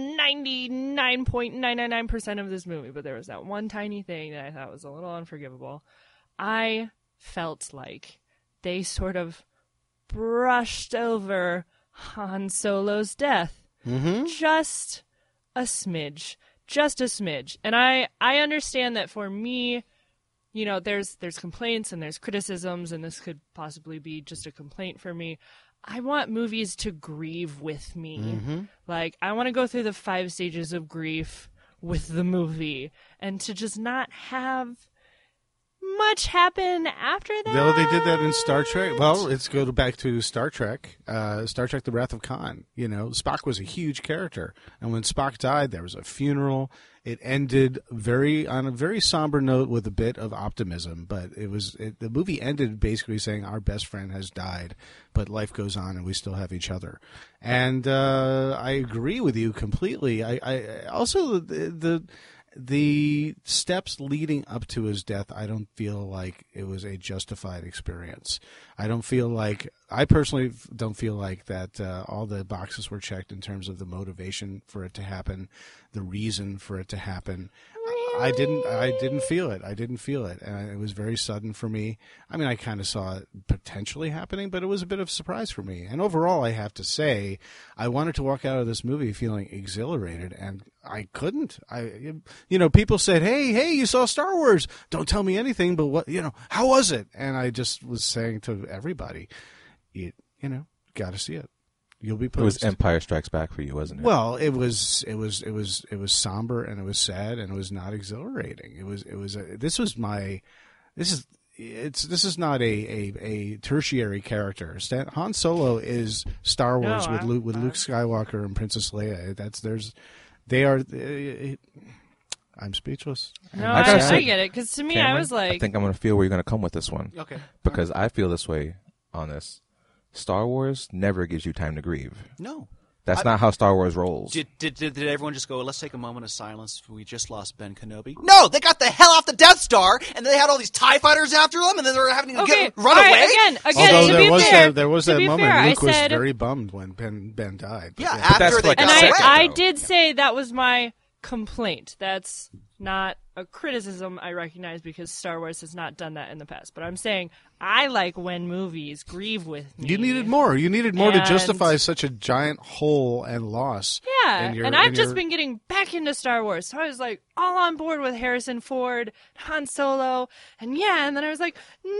99.999% of this movie, but there was that one tiny thing that I thought was a little unforgivable. I felt like they sort of brushed over Han Solo's death. Mm-hmm. Just a smidge. And I understand that for me, there's complaints and there's criticisms, and this could possibly be just a complaint for me. I want movies to grieve with me. Mm-hmm. Like, I want to go through the 5 stages of grief with the movie and to just not have much happen after that. Though they did that in Star Trek. Well, let's go back to Star Trek. Star Trek: The Wrath of Khan. Spock was a huge character, and when Spock died, there was a funeral. It ended on a very somber note with a bit of optimism, but the movie ended basically saying our best friend has died, but life goes on and we still have each other. And I agree with you completely. I also the steps leading up to his death, I don't feel like it was a justified experience. I personally don't feel like that all the boxes were checked in terms of the motivation for it to happen, the reason for it to happen. I didn't feel it. And it was very sudden for me. I mean, I kind of saw it potentially happening, but it was a bit of a surprise for me. And overall, I have to say, I wanted to walk out of this movie feeling exhilarated, and I couldn't. People said, hey, you saw Star Wars. Don't tell me anything, but how was it? And I just was saying to everybody, got to see it. You'll be pleased. It was Empire Strikes Back for you, wasn't it? Well, it was somber, and it was sad, and it was not exhilarating. This is not a tertiary character. Han Solo is Star Wars with Luke Skywalker and Princess Leia. I'm speechless. No, I get it, because to me, Cameron, I was like, I think I'm going to feel where you're going to come with this one. Okay. Because I feel this way on this. Star Wars never gives you time to grieve. No. That's not how Star Wars rolls. Did everyone just go, let's take a moment of silence? We just lost Ben Kenobi. No, they got the hell off the Death Star, and they had all these TIE fighters after them, and then they were having to run away. Again, Although to there be was fair, there was to that be moment. fair, Luke was I said, very bummed when Ben died. Yeah, that's after they like got a away. second. I though. did say that was my complaint. That's not a criticism I recognize, because Star Wars has not done that in the past. But I'm saying I like when movies grieve with me. You needed more. You needed more to And- justify such a giant hole and loss. Yeah, in your- and in I've just your- been getting back into Star Wars, so I was like all on board with Harrison Ford, Han Solo, and then I was like, no.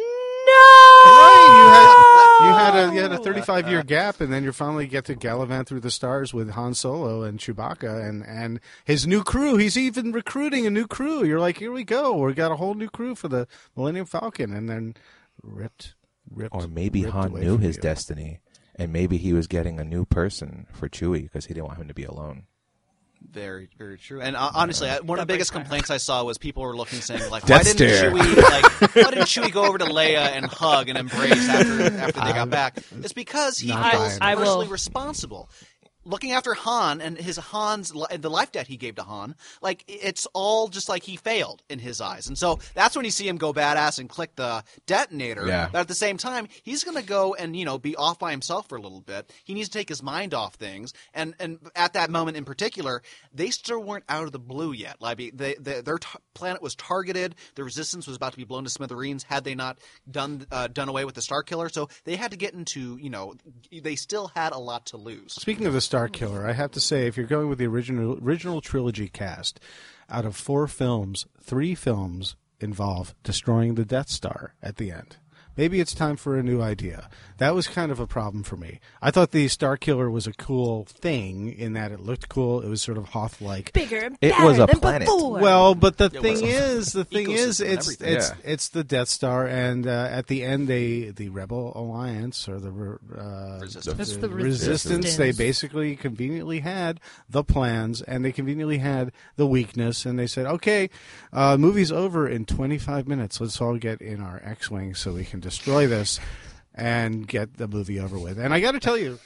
Right, you had a 35-year gap, and then you finally get to gallivant through the stars with Han Solo and Chewbacca and his new crew. He's even recruiting a new crew. You're like, here we go. We got a whole new crew for the Millennium Falcon, and then ripped. Or maybe ripped Han away knew from his you. destiny, and maybe he was getting a new person for Chewie because he didn't want him to be alone. Very, very true. And honestly, one of the biggest complaints I saw was people were looking, saying like, Death why didn't stare. Chewie go over to Leia and hug and embrace after they got back? It's because he Not feels buying it. personally responsible. looking after Han and the life debt he gave to Han, like it's all just like he failed in his eyes. And so that's when you see him go badass and click the detonator. Yeah. But at the same time, he's going to go and, be off by himself for a little bit. He needs to take his mind off things. And at that moment in particular, they still weren't out of the blue yet. Like their planet was targeted. The Resistance was about to be blown to smithereens had they not done away with the Star Killer. So they had to get into, they still had a lot to lose. Speaking of the Star Killer, I have to say, if you're going with the original trilogy cast, out of 4 films, 3 films involve destroying the Death Star at the end. Maybe it's time for a new idea. That was kind of a problem for me. I thought the Star Killer was a cool thing in that it looked cool. It was sort of Hoth-like. Bigger and It better was a than planet. before. Well, but the It thing was is, ecosystem and everything. it's the Death Star, and at the end, the Rebel Alliance or the Resistance. That's the Resistance, they basically conveniently had the plans, and they conveniently had the weakness, and they said, okay, movie's over in 25 minutes. Let's all get in our X-Wing so we can destroy this and get the movie over with. And I got to tell you,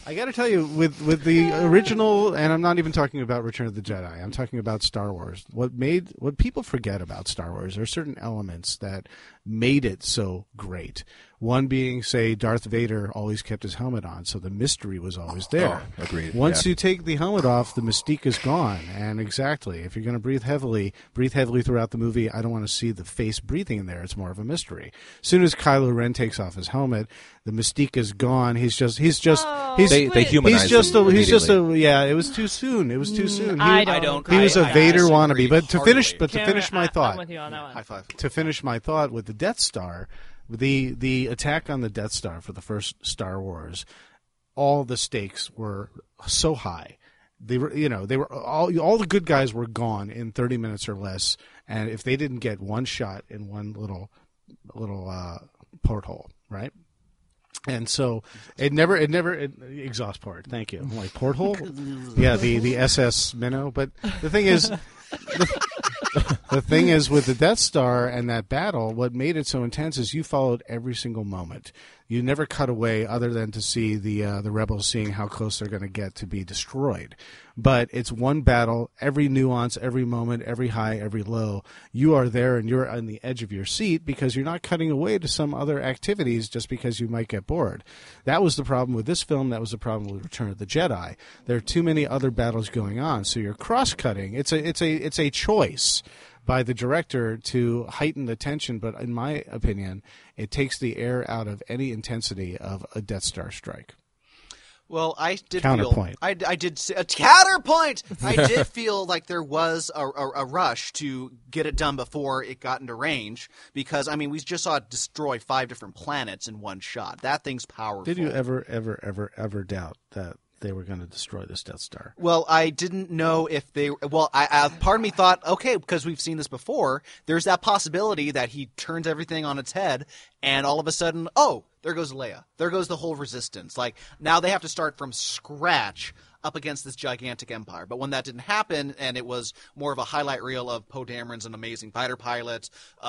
with the original, and I'm not even talking about Return of the Jedi. I'm talking about Star Wars. What people forget about Star Wars are certain elements that made it so great. One being, say, Darth Vader always kept his helmet on, so the mystery was always there. Oh, agreed. Once you take the helmet off, the mystique is gone. And exactly, if you're going to breathe heavily throughout the movie. I don't want to see the face breathing in there. It's more of a mystery. As soon as Kylo Ren takes off his helmet, the mystique is gone. They humanize him immediately. Yeah, it was too soon. It was too soon. I don't. He was a I Vader disagree wannabe. But to finish Cameron, my thought, I'm with you on that one. High five. to finish my thought with the Death Star, the attack on the Death Star for the first Star Wars, all the stakes were so high. They were all the good guys were gone in 30 minutes or less, and if they didn't get one shot in one little porthole, right? And so it never exhaust port. Thank you. I'm like porthole. Yeah, the SS Minnow. But the thing is, the thing is with the Death Star and that battle, what made it so intense is you followed every single moment. You never cut away other than to see the rebels seeing how close they're going to get to be destroyed. But it's one battle, every nuance, every moment, every high, every low. You are there and you're on the edge of your seat because you're not cutting away to some other activities just because you might get bored. That was the problem with this film. That was the problem with Return of the Jedi. There are too many other battles going on, so you're cross-cutting. It's a choice by the director to heighten the tension, but in my opinion, it takes the air out of any intensity of a Death Star strike. Well, I did Counterpoint. feel I did a counterpoint. I did feel like there was a rush to get it done before it got into range because we just saw it destroy 5 different planets in one shot. That thing's powerful. Did you ever doubt that they were going to destroy this Death Star? Well, I didn't know if they. Well, part of me thought, okay, because we've seen this before. There's that possibility that he turns everything on its head, and all of a sudden, oh, there goes Leia. There goes the whole Resistance. Like now they have to start from scratch up against this gigantic empire. But when that didn't happen, and it was more of a highlight reel of Poe Dameron's an amazing fighter pilot,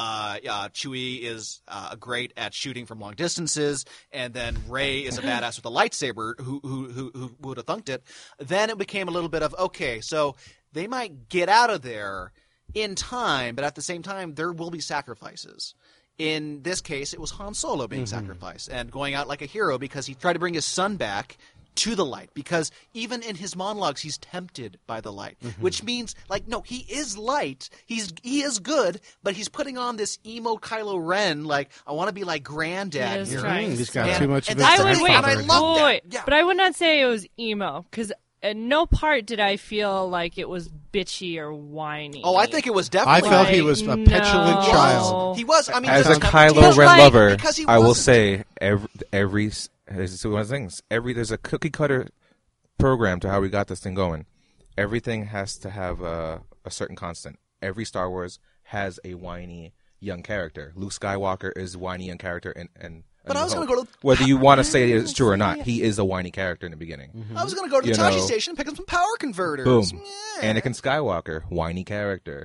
Chewie is great at shooting from long distances, and then Rey is a badass with a lightsaber. Who would have thunked it? Then it became a little bit of okay, so they might get out of there in time, but at the same time, there will be sacrifices. In this case, it was Han Solo being sacrificed and going out like a hero because he tried to bring his son back to the light, because even in his monologues he's tempted by the light, which means no, he is light, he is good, but he's putting on this emo Kylo Ren, like I want to be like granddad here. He's got too much of his I grandfather. love that. Yeah. But I would not say it was emo because at no part did I feel like it was bitchy or whiny. Oh, I think it was definitely. I felt he was a petulant child. He was. As a Kylo Ren lover, I will say every it's one of the things. There's a cookie cutter program to how we got this thing going. Everything has to have a certain constant. Every Star Wars has a whiny young character. Luke Skywalker is a whiny young character, and but I was going to go to whether you want to say it's true or not, he is a whiny character in the beginning. I was going to go to the Tashi station and pick up some power converters. Boom. Yeah. Anakin Skywalker, whiny character.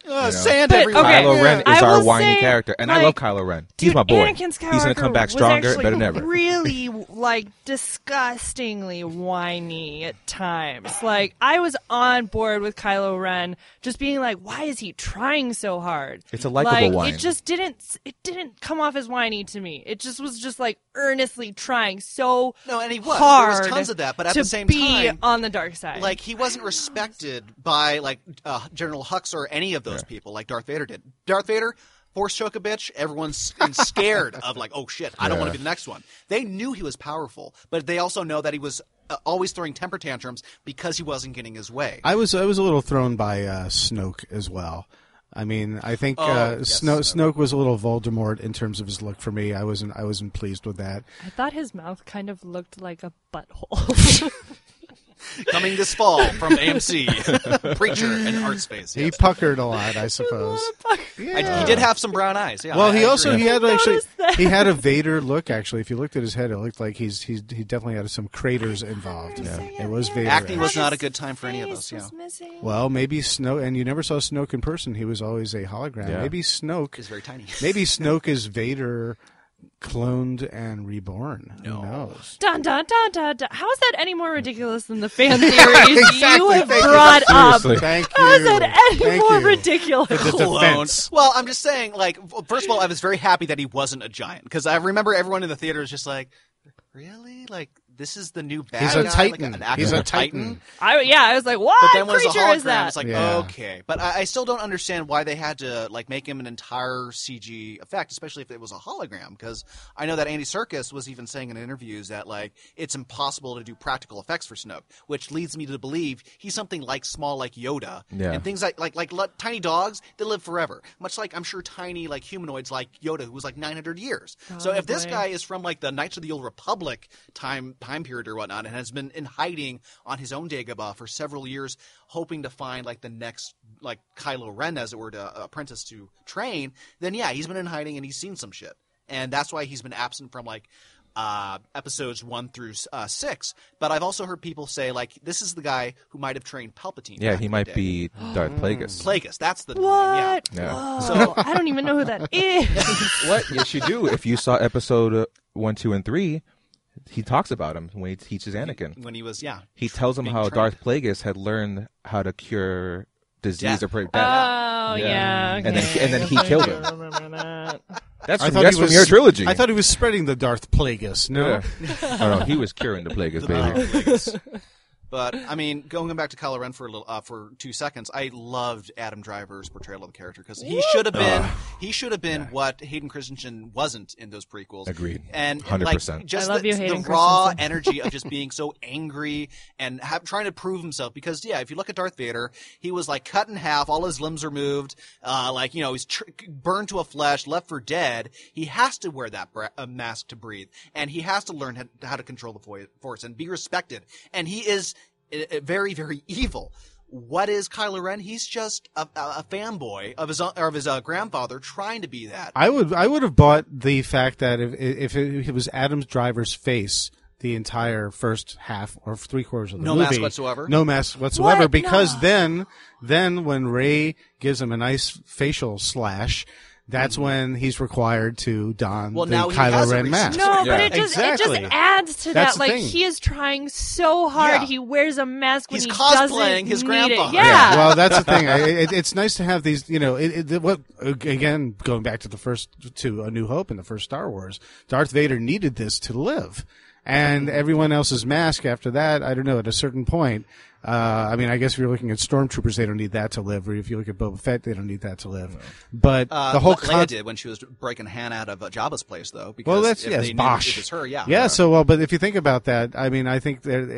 Sand But, everywhere. okay. Kylo Ren is I our will whiny say, character, and I like, love Kylo Ren. He's Dude, my boy. Anakin Skywalker He's gonna come back was stronger, actually better than ever. Really, like, disgustingly whiny at times. Like, I was on board with Kylo Ren, just being like, "Why is he trying so hard?" It's a likable whine. It just didn't. It didn't come off as whiny to me. It just was just like earnestly trying so No, and he was. hard. There was tons of that, but at to the same be time, on the dark side. like he wasn't respected by like General Hux or any of those people like Darth Vader did. Darth Vader force choke a bitch. Everyone's scared of like, oh shit, I don't want to be the next one. They knew he was powerful, but they also know that he was always throwing temper tantrums because he wasn't getting his way. I was a little thrown by Snoke as well. I mean, I think yes, Snoke was a little Voldemort in terms of his look for me. I wasn't pleased with that. I thought his mouth kind of looked like a butthole. Coming this fall from AMC, Preacher and Artspace. He Yes. puckered a lot, I suppose. He did have some brown eyes. Yeah, Well, I he also agree. he had actually noticed that. he had a Vader look. Actually, if you looked at his head, it looked like he definitely had some craters involved. Yeah, it was Vader. Acting was not a good time for any of us. Yeah, Well, maybe Snoke, and you never saw Snoke in person. He was always a hologram. Yeah. Maybe Snoke he's very tiny. Maybe Snoke is Vader cloned and reborn. No. Who knows? Dun, dun, dun, dun, dun. How is that any more ridiculous than the fan theories you have Thank you. brought up? Seriously. Thank you. How is that any Thank more you. ridiculous? The defense. Well, I'm just saying, like, first of all, I was very happy that he wasn't a giant because I remember everyone in the theater was just like, really? Like, this is the new bad He's a guy? Titan. Like, an actual He's a Titan. I was like, what But then when it was a creature is hologram, that? it's like, Yeah. okay. But I still don't understand why they had to like make him an entire CG effect, especially if it was a hologram. Because I know that Andy Serkis was even saying in interviews that like it's impossible to do practical effects for Snoke, which leads me to believe he's something like small, like Yoda, Yeah. and things like tiny dogs. They live forever, much like I'm sure tiny like humanoids like Yoda, who was like 900 years. So if this Probably. guy is from like the Knights of the Old Republic time period or whatnot, and has been in hiding on his own Dagobah for several years, hoping to find like the next like Kylo Ren, as it were, to apprentice to train, then yeah, he's been in hiding and he's seen some shit, and that's why he's been absent from like episodes 1 through 6. But I've also heard people say like this is the guy who might have trained Palpatine. Yeah, back he in the might day. be Darth Plagueis. Plagueis. That's the name. What? Yeah. Yeah. Whoa, I don't even know who that is. What? Yes, you do. If you saw episode 1, 2, and 3, he talks about him when he teaches Anakin. When he was He tells him being how trained. Darth Plagueis had learned how to cure disease Death. or death. Oh, yeah. And then- okay. and then he I killed do him. remember that. That's I from, thought that's he from was your trilogy. I thought he was spreading the Darth Plagueis. No. Yeah. Oh, no, he was curing the Plagueis, baby. Plagueis. But I mean, going back to Kylo Ren for a little, for 2 seconds, I loved Adam Driver's portrayal of the character because he should have been what Hayden Christensen wasn't in those prequels. Agreed. And 100%. like, just I love the, you, the Hayden raw Christensen. energy of just being so angry and trying to prove himself. Because yeah, if you look at Darth Vader, he was like cut in half, all his limbs removed, like you know, he's burned to a flesh, left for dead. He has to wear that mask to breathe, and he has to learn how to control the Force and be respected. And he is very, very evil. What is Kylo Ren? He's just a fanboy of his grandfather trying to be that. I would have bought the fact that if it was Adam Driver's face the entire first half or 3/4 of the No movie, mask whatsoever? no mask whatsoever, What? because No. then when Rey gives him a nice facial slash, that's when he's required to don Well, the now he Kylo has a Ren reason mask. to. No, Yeah. but it just Exactly. adds to That's that. the Like thing. he is trying so hard. Yeah. He wears a mask when He's he cosplaying doesn't his need grandfather. It. Yeah. Well, that's the thing. It's nice to have these, you know, what, again, going back to A New Hope and the first Star Wars, Darth Vader needed this to live. And everyone else's mask after that, I don't know, at a certain point, I mean, I guess if you're looking at Stormtroopers, they don't need that to live. Or if you look at Boba Fett, they don't need that to live. But the whole Leia did when she was breaking Han out of Jabba's place, though. Because well, that's if yes, they knew Bosch. it was her, yeah. Yeah. So, well, but if you think about that, I mean, I think that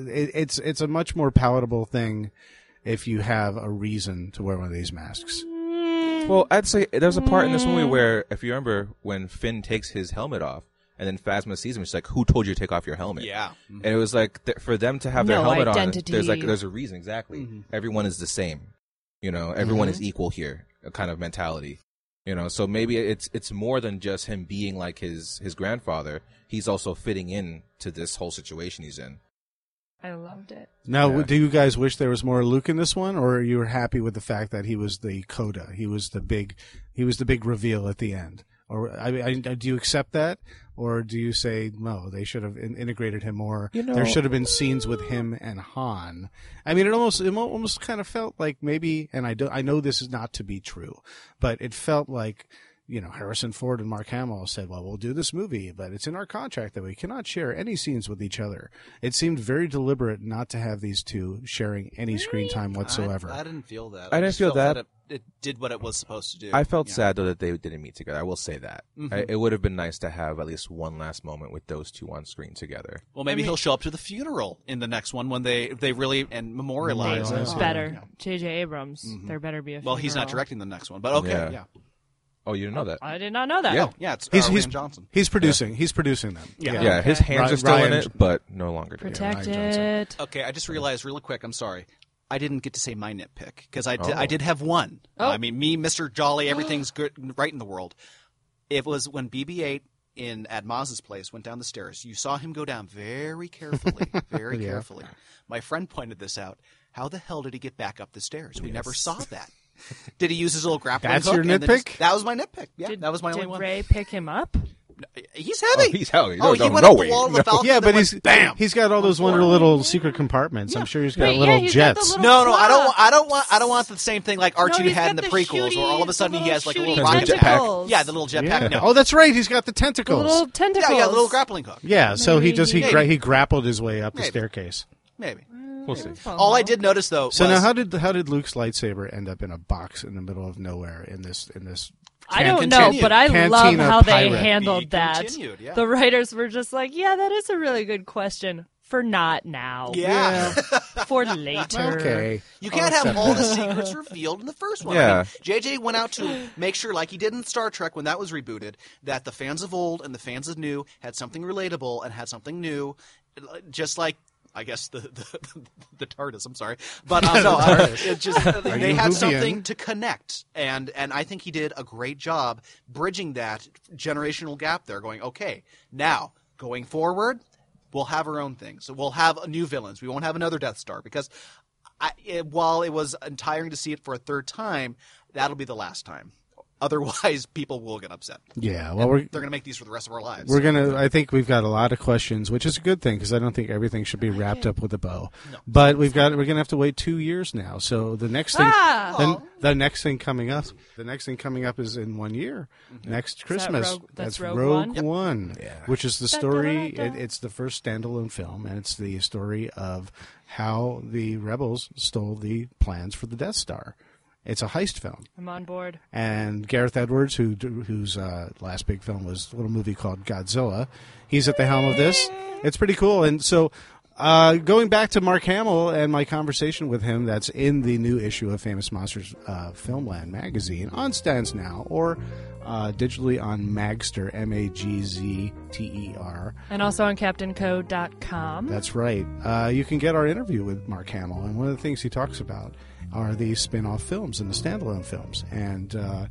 it's a much more palatable thing if you have a reason to wear one of these masks. Well, I'd say there's a part in this movie where, if you remember, when Finn takes his helmet off, and then Phasma sees him, she's like, "Who told you to take off your helmet?" Yeah. And it was like for them to have their No helmet identity. on. There's a reason exactly. Everyone is the same. You know, everyone is equal here. A kind of mentality. You know, so maybe it's more than just him being like his grandfather. He's also fitting in to this whole situation he's in. I loved it. Now, do you guys wish there was more Luke in this one, or you were happy with the fact that he was the coda? He was the big reveal at the end. Or do you accept that, or do you say no? They should have integrated him more. There should have been scenes with him and Han. I mean, it almost kind of felt like maybe, and I know this is not to be true, but it felt like, Harrison Ford and Mark Hamill said, well, we'll do this movie, but it's in our contract that we cannot share any scenes with each other. It seemed very deliberate not to have these two sharing any screen time whatsoever. I didn't feel that. I didn't feel that. It did what it was supposed to do. I felt sad, though, that they didn't meet together. I will say that. Mm-hmm. It would have been nice to have at least one last moment with those two on screen together. Well, maybe he'll show up to the funeral in the next one when they really memorialize it. Better. J.J. Abrams. There better be a funeral. Well, he's not directing the next one, but okay, yeah. Oh, you didn't know that? I did not know that. Yeah. Yeah, it's He's Rian Johnson. He's producing. He's producing them. Yeah, his hands are still Ryan- in it, but no longer. Protect Ryan Johnson. it. Okay, I just realized really quick, I'm sorry. I didn't get to say my nitpick because I did have one. I mean, me, Mr. Jolly, everything's good, right in the world. It was when BB-8 at Maz's place went down the stairs. You saw him go down very carefully, very carefully. My friend pointed this out. How the hell did he get back up the stairs? We never saw that. Did he use his little grappling That's hook? your nitpick? That was my nitpick. Yeah, that was my only one. Did Ray pick him up? He's heavy. He's heavy. Oh, he No, went no up way. the wall of the Falcon. Yeah, and but then bam. he's got all those wonderful little secret compartments. I'm sure he's got Wait, little yeah, he's got the jets. little No, claw. I don't want the same thing like R2 he's had in got the the prequels, where all of a sudden he has like a little shooty rocket tentacles. Yeah, the little jetpack. Yeah. No. Oh, that's right. He's got the The tentacles. little tentacles. Yeah, the little grappling hook. Yeah, so he Maybe. he grappled his way up the Maybe. staircase. Maybe. We'll see. All I did notice though So was now, how did Luke's lightsaber end up in a box in the middle of nowhere in this? I don't Continue. know, but I love Cantina how they pirate. handled He that. continued, yeah. The writers were just like, yeah, that is a really good question. For not now. yeah. For later. Okay, You can't have all the secrets revealed in the first one. Yeah. I mean, JJ went out to make sure, like he did in Star Trek when that was rebooted, that the fans of old and the fans of new had something relatable and had something new, just like, I guess, the TARDIS. I'm sorry, but no, it just they had Whovian? something to connect, and I think he did a great job bridging that generational gap there. Going, okay, now going forward, we'll have our own thing. So we'll have new villains. We won't have another Death Star because while it was tiring to see it for a third time, that'll be the last time. Otherwise, people will get upset. yeah. Well, They're going to make these for the rest of our lives. I think we've got a lot of questions, which is a good thing because I don't think everything should be wrapped up with a bow. No. But we're going to have to wait 2 years now. So the next thing, the next thing coming up is in 1 year, next Christmas. That's Rogue One? One, which is the story. It's the first standalone film, and it's the story of how the rebels stole the plans for the Death Star. It's a heist film. I'm on board. And Gareth Edwards, whose last big film was a little movie called Godzilla, he's at the helm of this. It's pretty cool. And so going back to Mark Hamill and my conversation with him that's in the new issue of Famous Monsters Filmland magazine, on stands now, or digitally on Magster, Magzter. And also on CaptainCode.com. That's right. You can get our interview with Mark Hamill, and one of the things he talks about are the spin-off films and the standalone films. And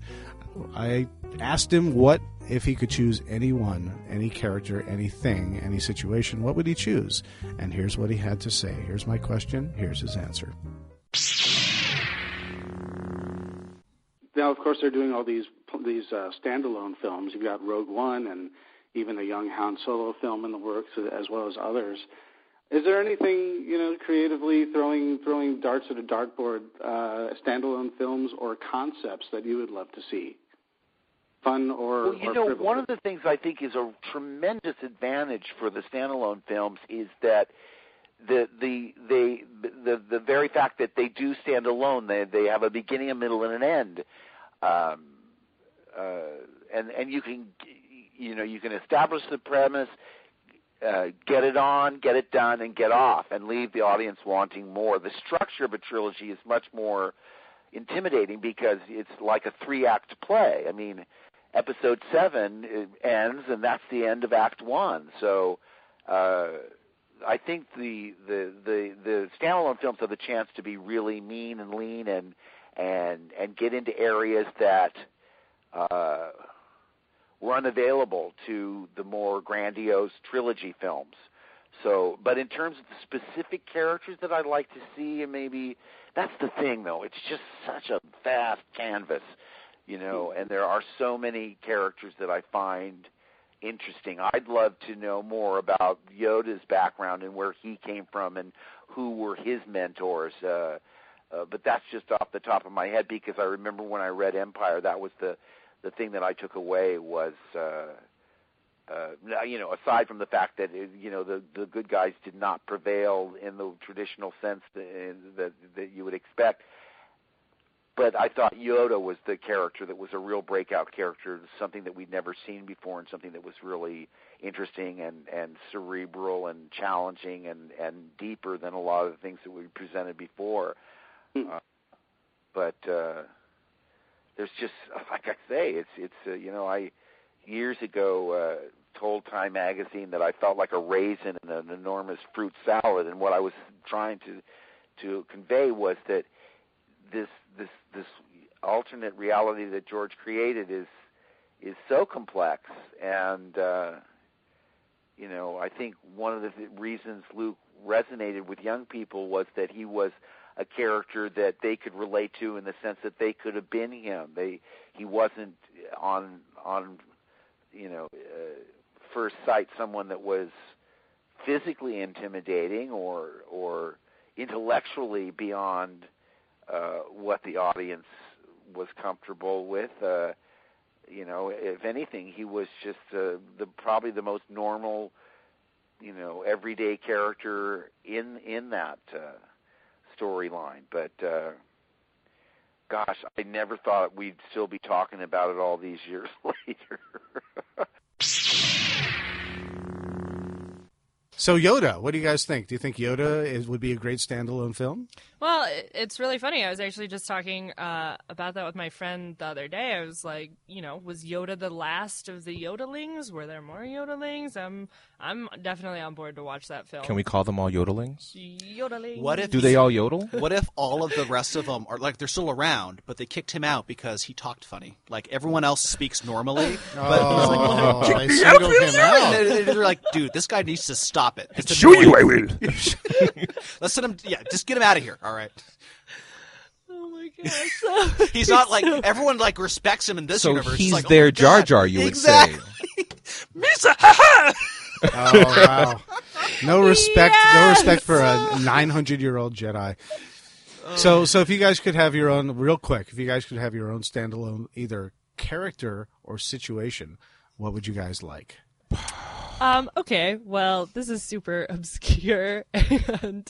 I asked him what, if he could choose anyone, any character, anything, any situation, what would he choose? And here's what he had to say. Here's my question. Here's his answer. Now, of course, they're doing all these standalone films. You've got Rogue One and even a young Han Solo film in the works, as well as others. Is there anything, creatively throwing darts at a dartboard, standalone films or concepts that you would love to see? Fun or frivolous? One of the things I think is a tremendous advantage for the standalone films is that the very fact that they do stand alone, they have a beginning, a middle, and an end, and you can establish the premise. Get it on, get it done, and get off, and leave the audience wanting more. The structure of a trilogy is much more intimidating because it's like a 3-act play. I mean, Episode 7 ends, and that's the end of Act 1. So I think the standalone films have the chance to be really mean and lean and get into areas that were unavailable to the more grandiose trilogy films. So, but in terms of the specific characters that I'd like to see, and maybe that's the thing, though. It's just such a vast canvas, and there are so many characters that I find interesting. I'd love to know more about Yoda's background and where he came from and who were his mentors. But that's just off the top of my head, because I remember when I read Empire, that was the thing that I took away was, aside from the fact that the good guys did not prevail in the traditional sense that you would expect. But I thought Yoda was the character that was a real breakout character, something that we'd never seen before, and something that was really interesting and cerebral and challenging and deeper than a lot of the things that we presented before. But there's just, like I say, I years ago told Time magazine that I felt like a raisin in an enormous fruit salad, and what I was trying to convey was that this alternate reality that George created is so complex, and I think one of the reasons Luke resonated with young people was that he was a character that they could relate to in the sense that they could have been him. He wasn't on first sight someone that was physically intimidating or intellectually beyond what the audience was comfortable with. If anything, he was just probably the most normal, everyday character in that storyline. But gosh, I never thought we'd still be talking about it all these years later. So Yoda, what do you guys think? Do you think Yoda would be a great standalone film? Well, it's really funny. I was actually just talking about that with my friend the other day. I was like, was Yoda the last of the Yodelings? Were there more Yodelings? I'm definitely on board to watch that film. Can we call them all Yodelings? Yodelings. Do they all yodel? What if all of the rest of them are like they're still around, but they kicked him out because he talked funny? Like everyone else speaks normally, but he's like, they singled him out. They're like, dude, this guy needs to stop it. It's Show you I will. Let's send him. Yeah, just get him out of here. All right. Oh my gosh. He's not like everyone like respects him in this So universe. he's like, their oh Jar God. Jar, you would exactly. say. Misa, ha Oh wow! No respect for a 900-year-old Jedi. So if you guys could have your own, real quick, if you guys could have your own standalone either character or situation, what would you guys like? Okay, well, this is super obscure and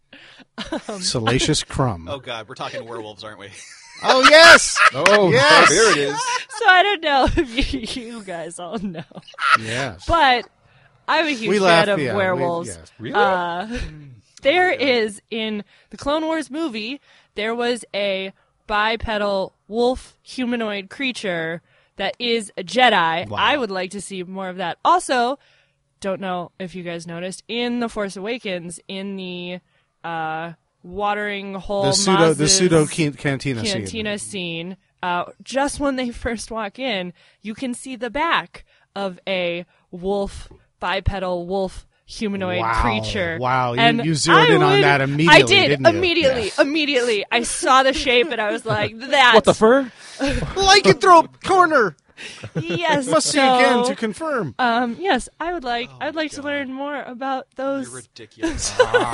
Salacious Crumb. Oh God, we're talking werewolves, aren't we? Oh yes! Oh, yes! Here it is. so I don't know if you guys all know. Yes. But I'm a huge fan of werewolves. Yes. Really? There is, in the Clone Wars movie, there was a bipedal wolf humanoid creature that is a Jedi. Wow. I would like to see more of that. Also, don't know if you guys noticed, in The Force Awakens, in the watering hole The pseudo cantina scene, just when they first walk in, you can see the back of a bipedal wolf humanoid creature. Wow, And you zeroed in on that immediately. I did, didn't you? immediately. I saw the shape and I was like, that's... What, the fur? Lycanthrope corner. Yes. Must see again to confirm. Yes, I'd like to learn more about those. You're ridiculous.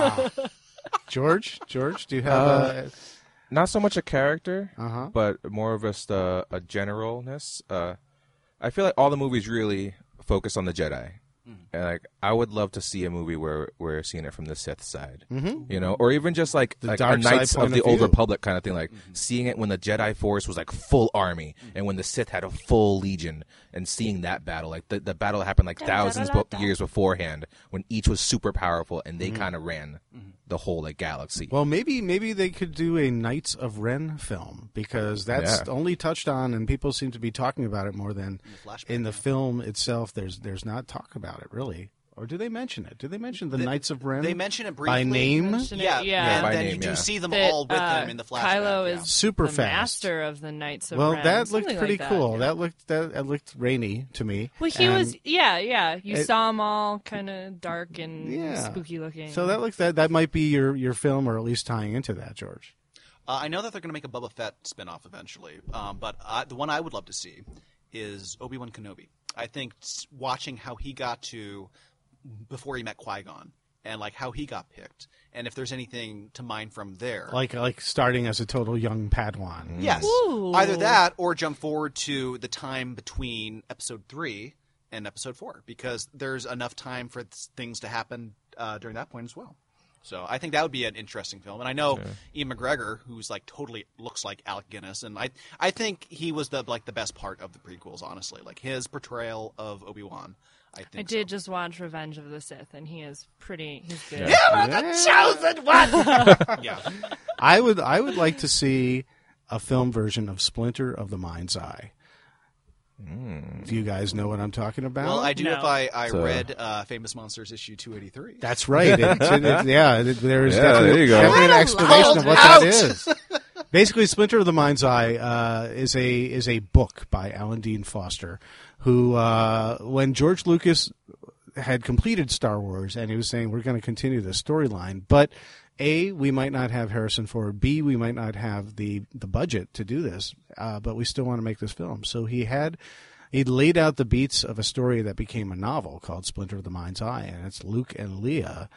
George, do you have Not so much a character, but more of just a generalness. I feel like all the movies really focus on the Jedi. And like, I would love to see a movie where we're seeing it from the Sith side, or even just like a dark Knights side of the point of Old view. Republic kind of thing, like seeing it when the Jedi Force was like full army and when the Sith had a full legion, and seeing that battle, like the battle happened like thousands years beforehand when each was super powerful and they kind of ran the whole like galaxy. Well, maybe they could do a Knights of Ren film, because that's only touched on, and people seem to be talking about it more than in the film itself. There's not talk about it really. Or do they mention it? Do they mention the Knights of Ren? They mention it briefly. By name? Yeah. Yeah. And By then name, you do yeah. see them That, all with them in the flashback. Kylo yeah. is Super the fast. master of the Knights of Well, Ren. that looked something pretty like cool. Yeah. That looked rainy to me. Well, he And was, yeah. You it- saw them all kind of dark and Yeah. spooky looking. So that might be your film, or at least tying into that, George. I know that they're going to make a Boba Fett spinoff eventually, but the one I would love to see is Obi-Wan Kenobi. I think watching how he got to before he met Qui-Gon and like how he got picked, and if there's anything to mine from there. Like starting as a total young Padawan. Yes, Ooh. either that or jump forward to the time between Episode 3 and Episode 4, because there's enough time for things to happen during that point as well. So I think that would be an interesting film. And I know Ian McGregor, who's like totally looks like Alec Guinness, and I think he was the best part of the prequels, honestly. Like his portrayal of Obi-Wan, I did just watch Revenge of the Sith, and he's good. Chosen one! Yeah. I would like to see a film version of Splinter of the Mind's Eye. Do you guys know what I'm talking about? Well, I do No. if I So- read Famous Monsters issue 283. That's right. There is there you go. definitely an explanation of what Out. that is. Basically, Splinter of the Mind's Eye is a book by Alan Dean Foster, who when George Lucas had completed Star Wars and he was saying we're going to continue the storyline, but A, we might not have Harrison Ford. B, we might not have the budget to do this, but we still want to make this film. So he laid out the beats of a story that became a novel called Splinter of the Mind's Eye, and it's Luke and Leia.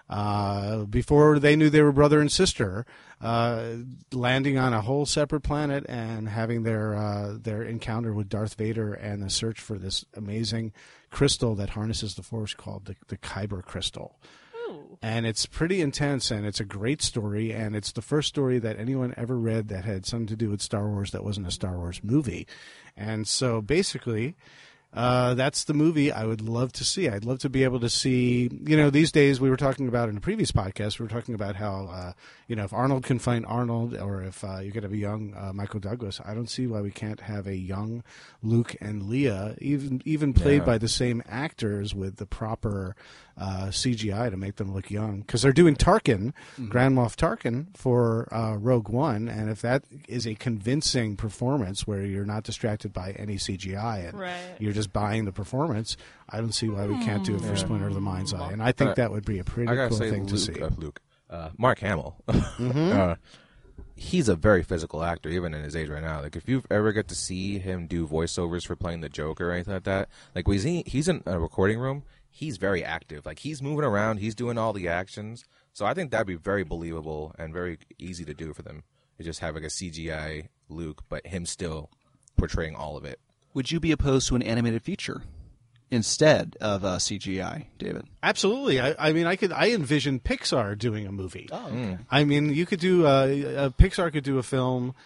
Before they knew they were brother and sister, landing on a whole separate planet and having their encounter with Darth Vader and the search for this amazing crystal that harnesses the Force called the Kyber crystal. And it's pretty intense, and it's a great story, and it's the first story that anyone ever read that had something to do with Star Wars that wasn't a Star Wars movie. And so basically, that's the movie I would love to see. I'd love to be able to see, these days we were talking about in a previous podcast, we were talking about how, if Arnold can find Arnold, or if you could have a young Michael Douglas, I don't see why we can't have a young Luke and Leia, even played by the same actors with the proper CGI to make them look young. Because they're doing Tarkin, Grand Moff Tarkin, for Rogue One, and if that is a convincing performance where you're not distracted by any CGI and you're just buying the performance, I don't see why we can't do it for Splinter of the Mind's Eye. And I think that would be a pretty cool thing to see. Mark Hamill. He's a very physical actor, even in his age right now. Like, if you ever get to see him do voiceovers for playing the Joker or anything like that, like when he's in a recording room, he's very active. Like, he's moving around, he's doing all the actions. So I think that'd be very believable and very easy to do for them. To just have like a CGI Luke, but him still portraying all of it. Would you be opposed to an animated feature instead of CGI, David? Absolutely. I envision Pixar doing a movie. Oh, okay. I mean, you could do Pixar could do a film.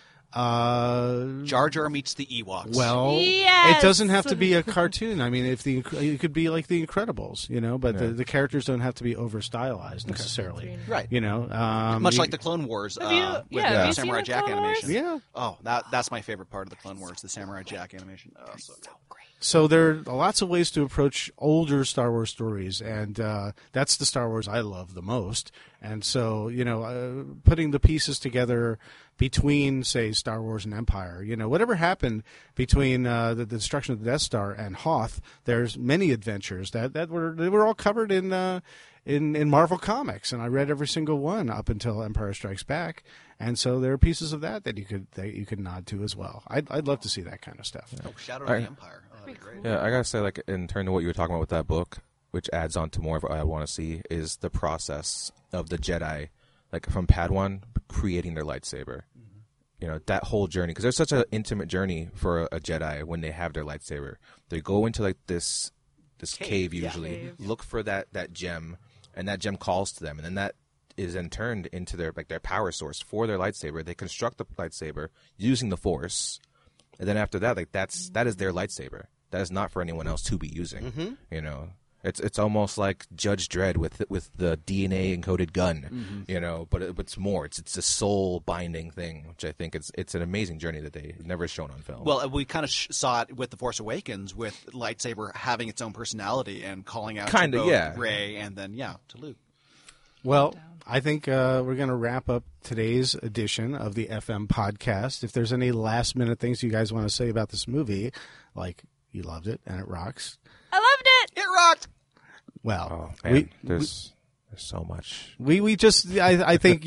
Jar Jar meets the Ewoks. Well, Yes! it doesn't have to be a cartoon. I mean, it could be like the Incredibles, but the characters don't have to be over stylized necessarily. Right. Much like the Clone Wars Have you with seen Samurai the Jack Clone Wars? animation. Yeah. Oh, that's my favorite part of the Clone Wars, the Samurai Jack animation. Oh, so great. So there are lots of ways to approach older Star Wars stories, and that's the Star Wars I love the most. And so, putting the pieces together between, say, Star Wars and Empire, whatever happened between the destruction of the Death Star and Hoth, there's many adventures that were all covered in Marvel Comics, and I read every single one up until Empire Strikes Back. And so there are pieces of that you could nod to as well. I'd love to see that kind of stuff. Oh, Shadow of the Empire. Oh, that'd be great. Yeah, I gotta say, like, in terms of what you were talking about with that book, which adds on to more of what I want to see, is the process of the Jedi, like from Padawan creating their lightsaber. That whole journey, because there's such an intimate journey for a Jedi when they have their lightsaber. They go into like this cave usually, look for that gem, and that gem calls to them, and then that is then turned into their power source for their lightsaber. They construct the lightsaber using the Force, and then after that, that is their lightsaber. That is not for anyone else to be using. It's almost like Judge Dredd with the DNA encoded gun, But it's more. It's a soul binding thing, which I think it's an amazing journey that they've never shown on film. Well, we kind of saw it with The Force Awakens, with lightsaber having its own personality and calling out to both Rey and then to Luke. Well, I think we're going to wrap up today's edition of the FM podcast. If there's any last minute things you guys want to say about this movie, like you loved it and it rocks. I loved it. It rocked. Well, there's so much. We just I think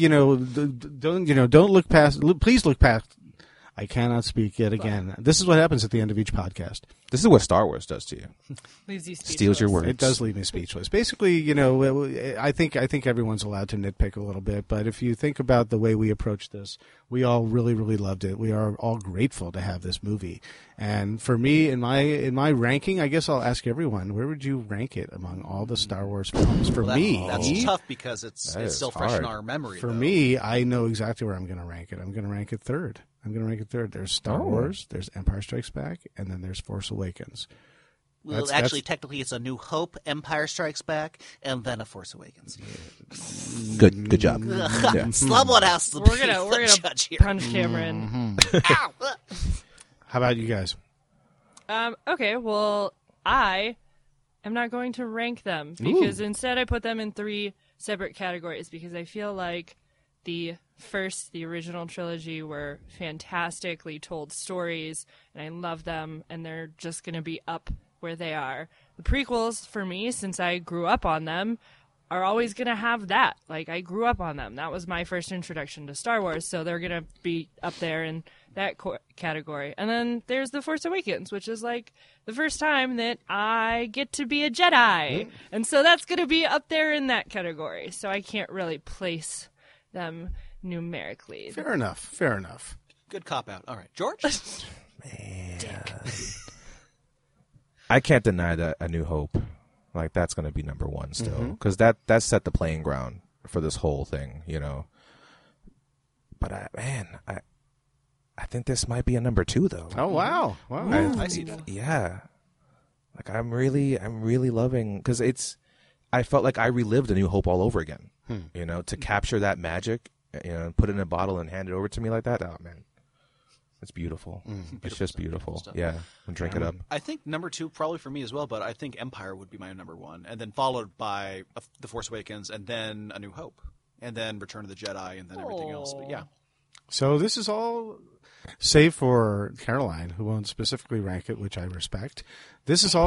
don't look past. Please look past. I cannot speak yet again. This is what happens at the end of each podcast. This is what Star Wars does to you. Leaves you speechless. Steals your words. It does leave me speechless. Basically, I think everyone's allowed to nitpick a little bit, but if you think about the way we approach this, we all really, really loved it. We are all grateful to have this movie. And for me, in my ranking, I guess I'll ask everyone, where would you rank it among all the Star Wars films? For me, that's tough because it's still fresh in our memory. For me, I know exactly where I'm going to rank it. I'm going to rank it third. There's Star Wars, there's Empire Strikes Back, and then there's Force Awakens. Well, actually, technically, it's A New Hope, Empire Strikes Back, and then A Force Awakens. Good job. Someone has to We're gonna judge here. punch Cameron. Ow! How about you guys? Okay, well, I am not going to rank them because instead I put them in 3 separate categories because I feel like the original trilogy were fantastically told stories, and I love them, and they're just going to be up where they are. The prequels, for me, since I grew up on them, are always going to have that. Like, I grew up on them. That was my first introduction to Star Wars, so they're going to be up there in that category. And then there's The Force Awakens, which is, like, the first time that I get to be a Jedi. And so that's going to be up there in that category. So I can't really place them numerically. Fair enough. Good cop-out. All right. George? Man. I can't deny that A New Hope, like, that's going to be number 1 still, because that set the playing ground for this whole thing, But I think this might be a number 2 though. Oh wow! I see that. Yeah, like I'm really loving because I felt like I relived A New Hope all over again. To capture that magic, put it in a bottle and hand it over to me like that. Oh man. It's beautiful. It's just beautiful. Yeah, and drink it up. I think number 2 probably for me as well, but I think Empire would be my number 1, and then followed by The Force Awakens, and then A New Hope, and then Return of the Jedi, and then everything else. But yeah. So this is all, save for Caroline, who won't specifically rank it, which I respect. This is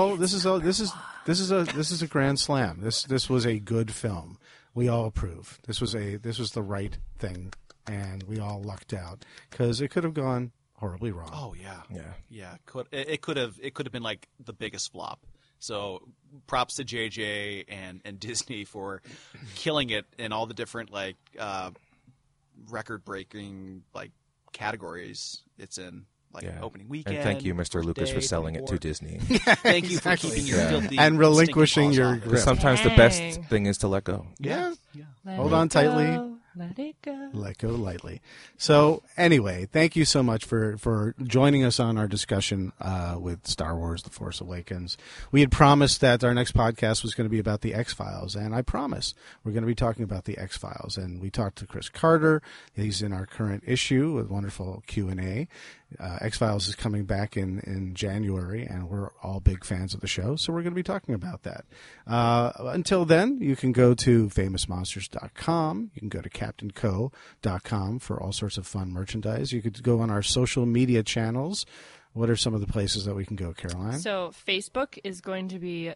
a grand slam. This was a good film. We all approve. This was the right thing, and we all lucked out because it could have gone horribly wrong. Oh yeah. It could have been like the biggest flop. So props to JJ and Disney for killing it in all the different like record breaking like categories it's in. Like opening weekend. And thank you, Mr. Lucas, for selling it to Disney. Thank you for keeping your filthy and relinquishing your grip. Sometimes the best thing is to let go. Yeah. Hold on tightly. Let it go. Let go lightly. So anyway, thank you so much for joining us on our discussion with Star Wars: The Force Awakens. We had promised that our next podcast was going to be about the X-Files, and I promise we're going to be talking about the X-Files. And we talked to Chris Carter. He's in our current issue with wonderful Q&A. X-Files is coming back in January, and we're all big fans of the show, so we're going to be talking about that. Until then, you can go to famousmonsters.com. You can go to CaptainCo.com for all sorts of fun merchandise. You could go on our social media channels. What are some of the places that we can go, Caroline? So Facebook is going to be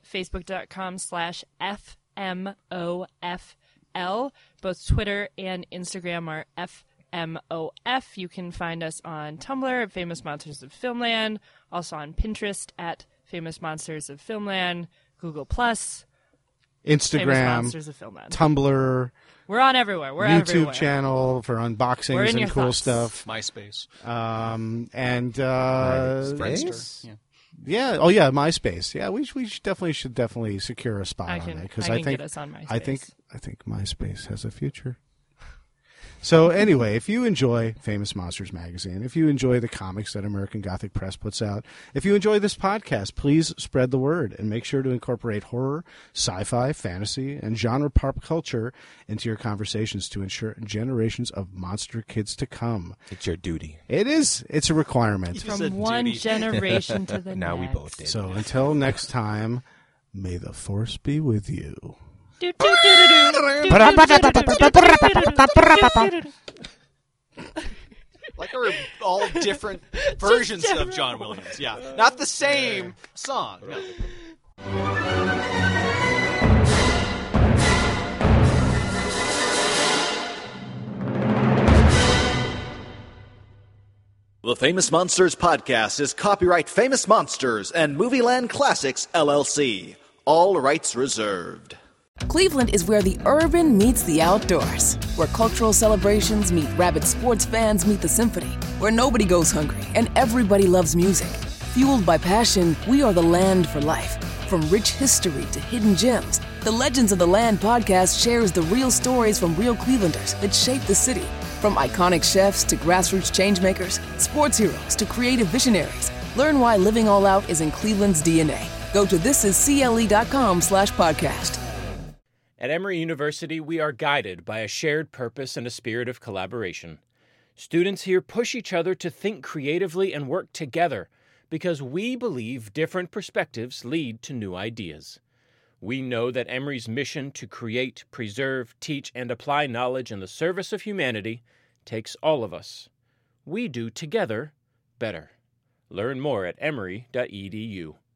facebook.com/FMOFL. Both Twitter and Instagram are FMOF. You can find us on Tumblr at Famous Monsters of Filmland, also on Pinterest at Famous Monsters of Filmland, Google+, Instagram, Famous Monsters of Filmland. Tumblr. We're on everywhere. We're YouTube everywhere. channel for unboxings and cool stuff. MySpace. And Friendster. Yeah. Oh yeah, MySpace. Yeah, we should definitely secure a spot on it because I think get us on MySpace. I think MySpace has a future. So anyway, if you enjoy Famous Monsters Magazine, if you enjoy the comics that American Gothic Press puts out, if you enjoy this podcast, please spread the word and make sure to incorporate horror, sci-fi, fantasy, and genre pop culture into your conversations to ensure generations of monster kids to come. It's your duty. It is. It's a requirement. From one generation to the Now next. we both did. So until next time, may the force be with you. Like we're all different versions of John Williams. Yeah, not the same song. No. The Famous Monsters Podcast is copyright Famous Monsters and Movieland Classics, LLC. All rights reserved. Cleveland is where the urban meets the outdoors, where cultural celebrations meet rabid sports fans meet the symphony, where nobody goes hungry and everybody loves music. Fueled by passion, we are the land for life. From rich history to hidden gems, the Legends of the Land podcast shares the real stories from real Clevelanders that shape the city. From iconic chefs to grassroots changemakers, sports heroes to creative visionaries, learn why living all out is in Cleveland's DNA. Go to thisiscle.com/podcast. At Emory University, we are guided by a shared purpose and a spirit of collaboration. Students here push each other to think creatively and work together because we believe different perspectives lead to new ideas. We know that Emory's mission to create, preserve, teach, and apply knowledge in the service of humanity takes all of us. We do together better. Learn more at emory.edu.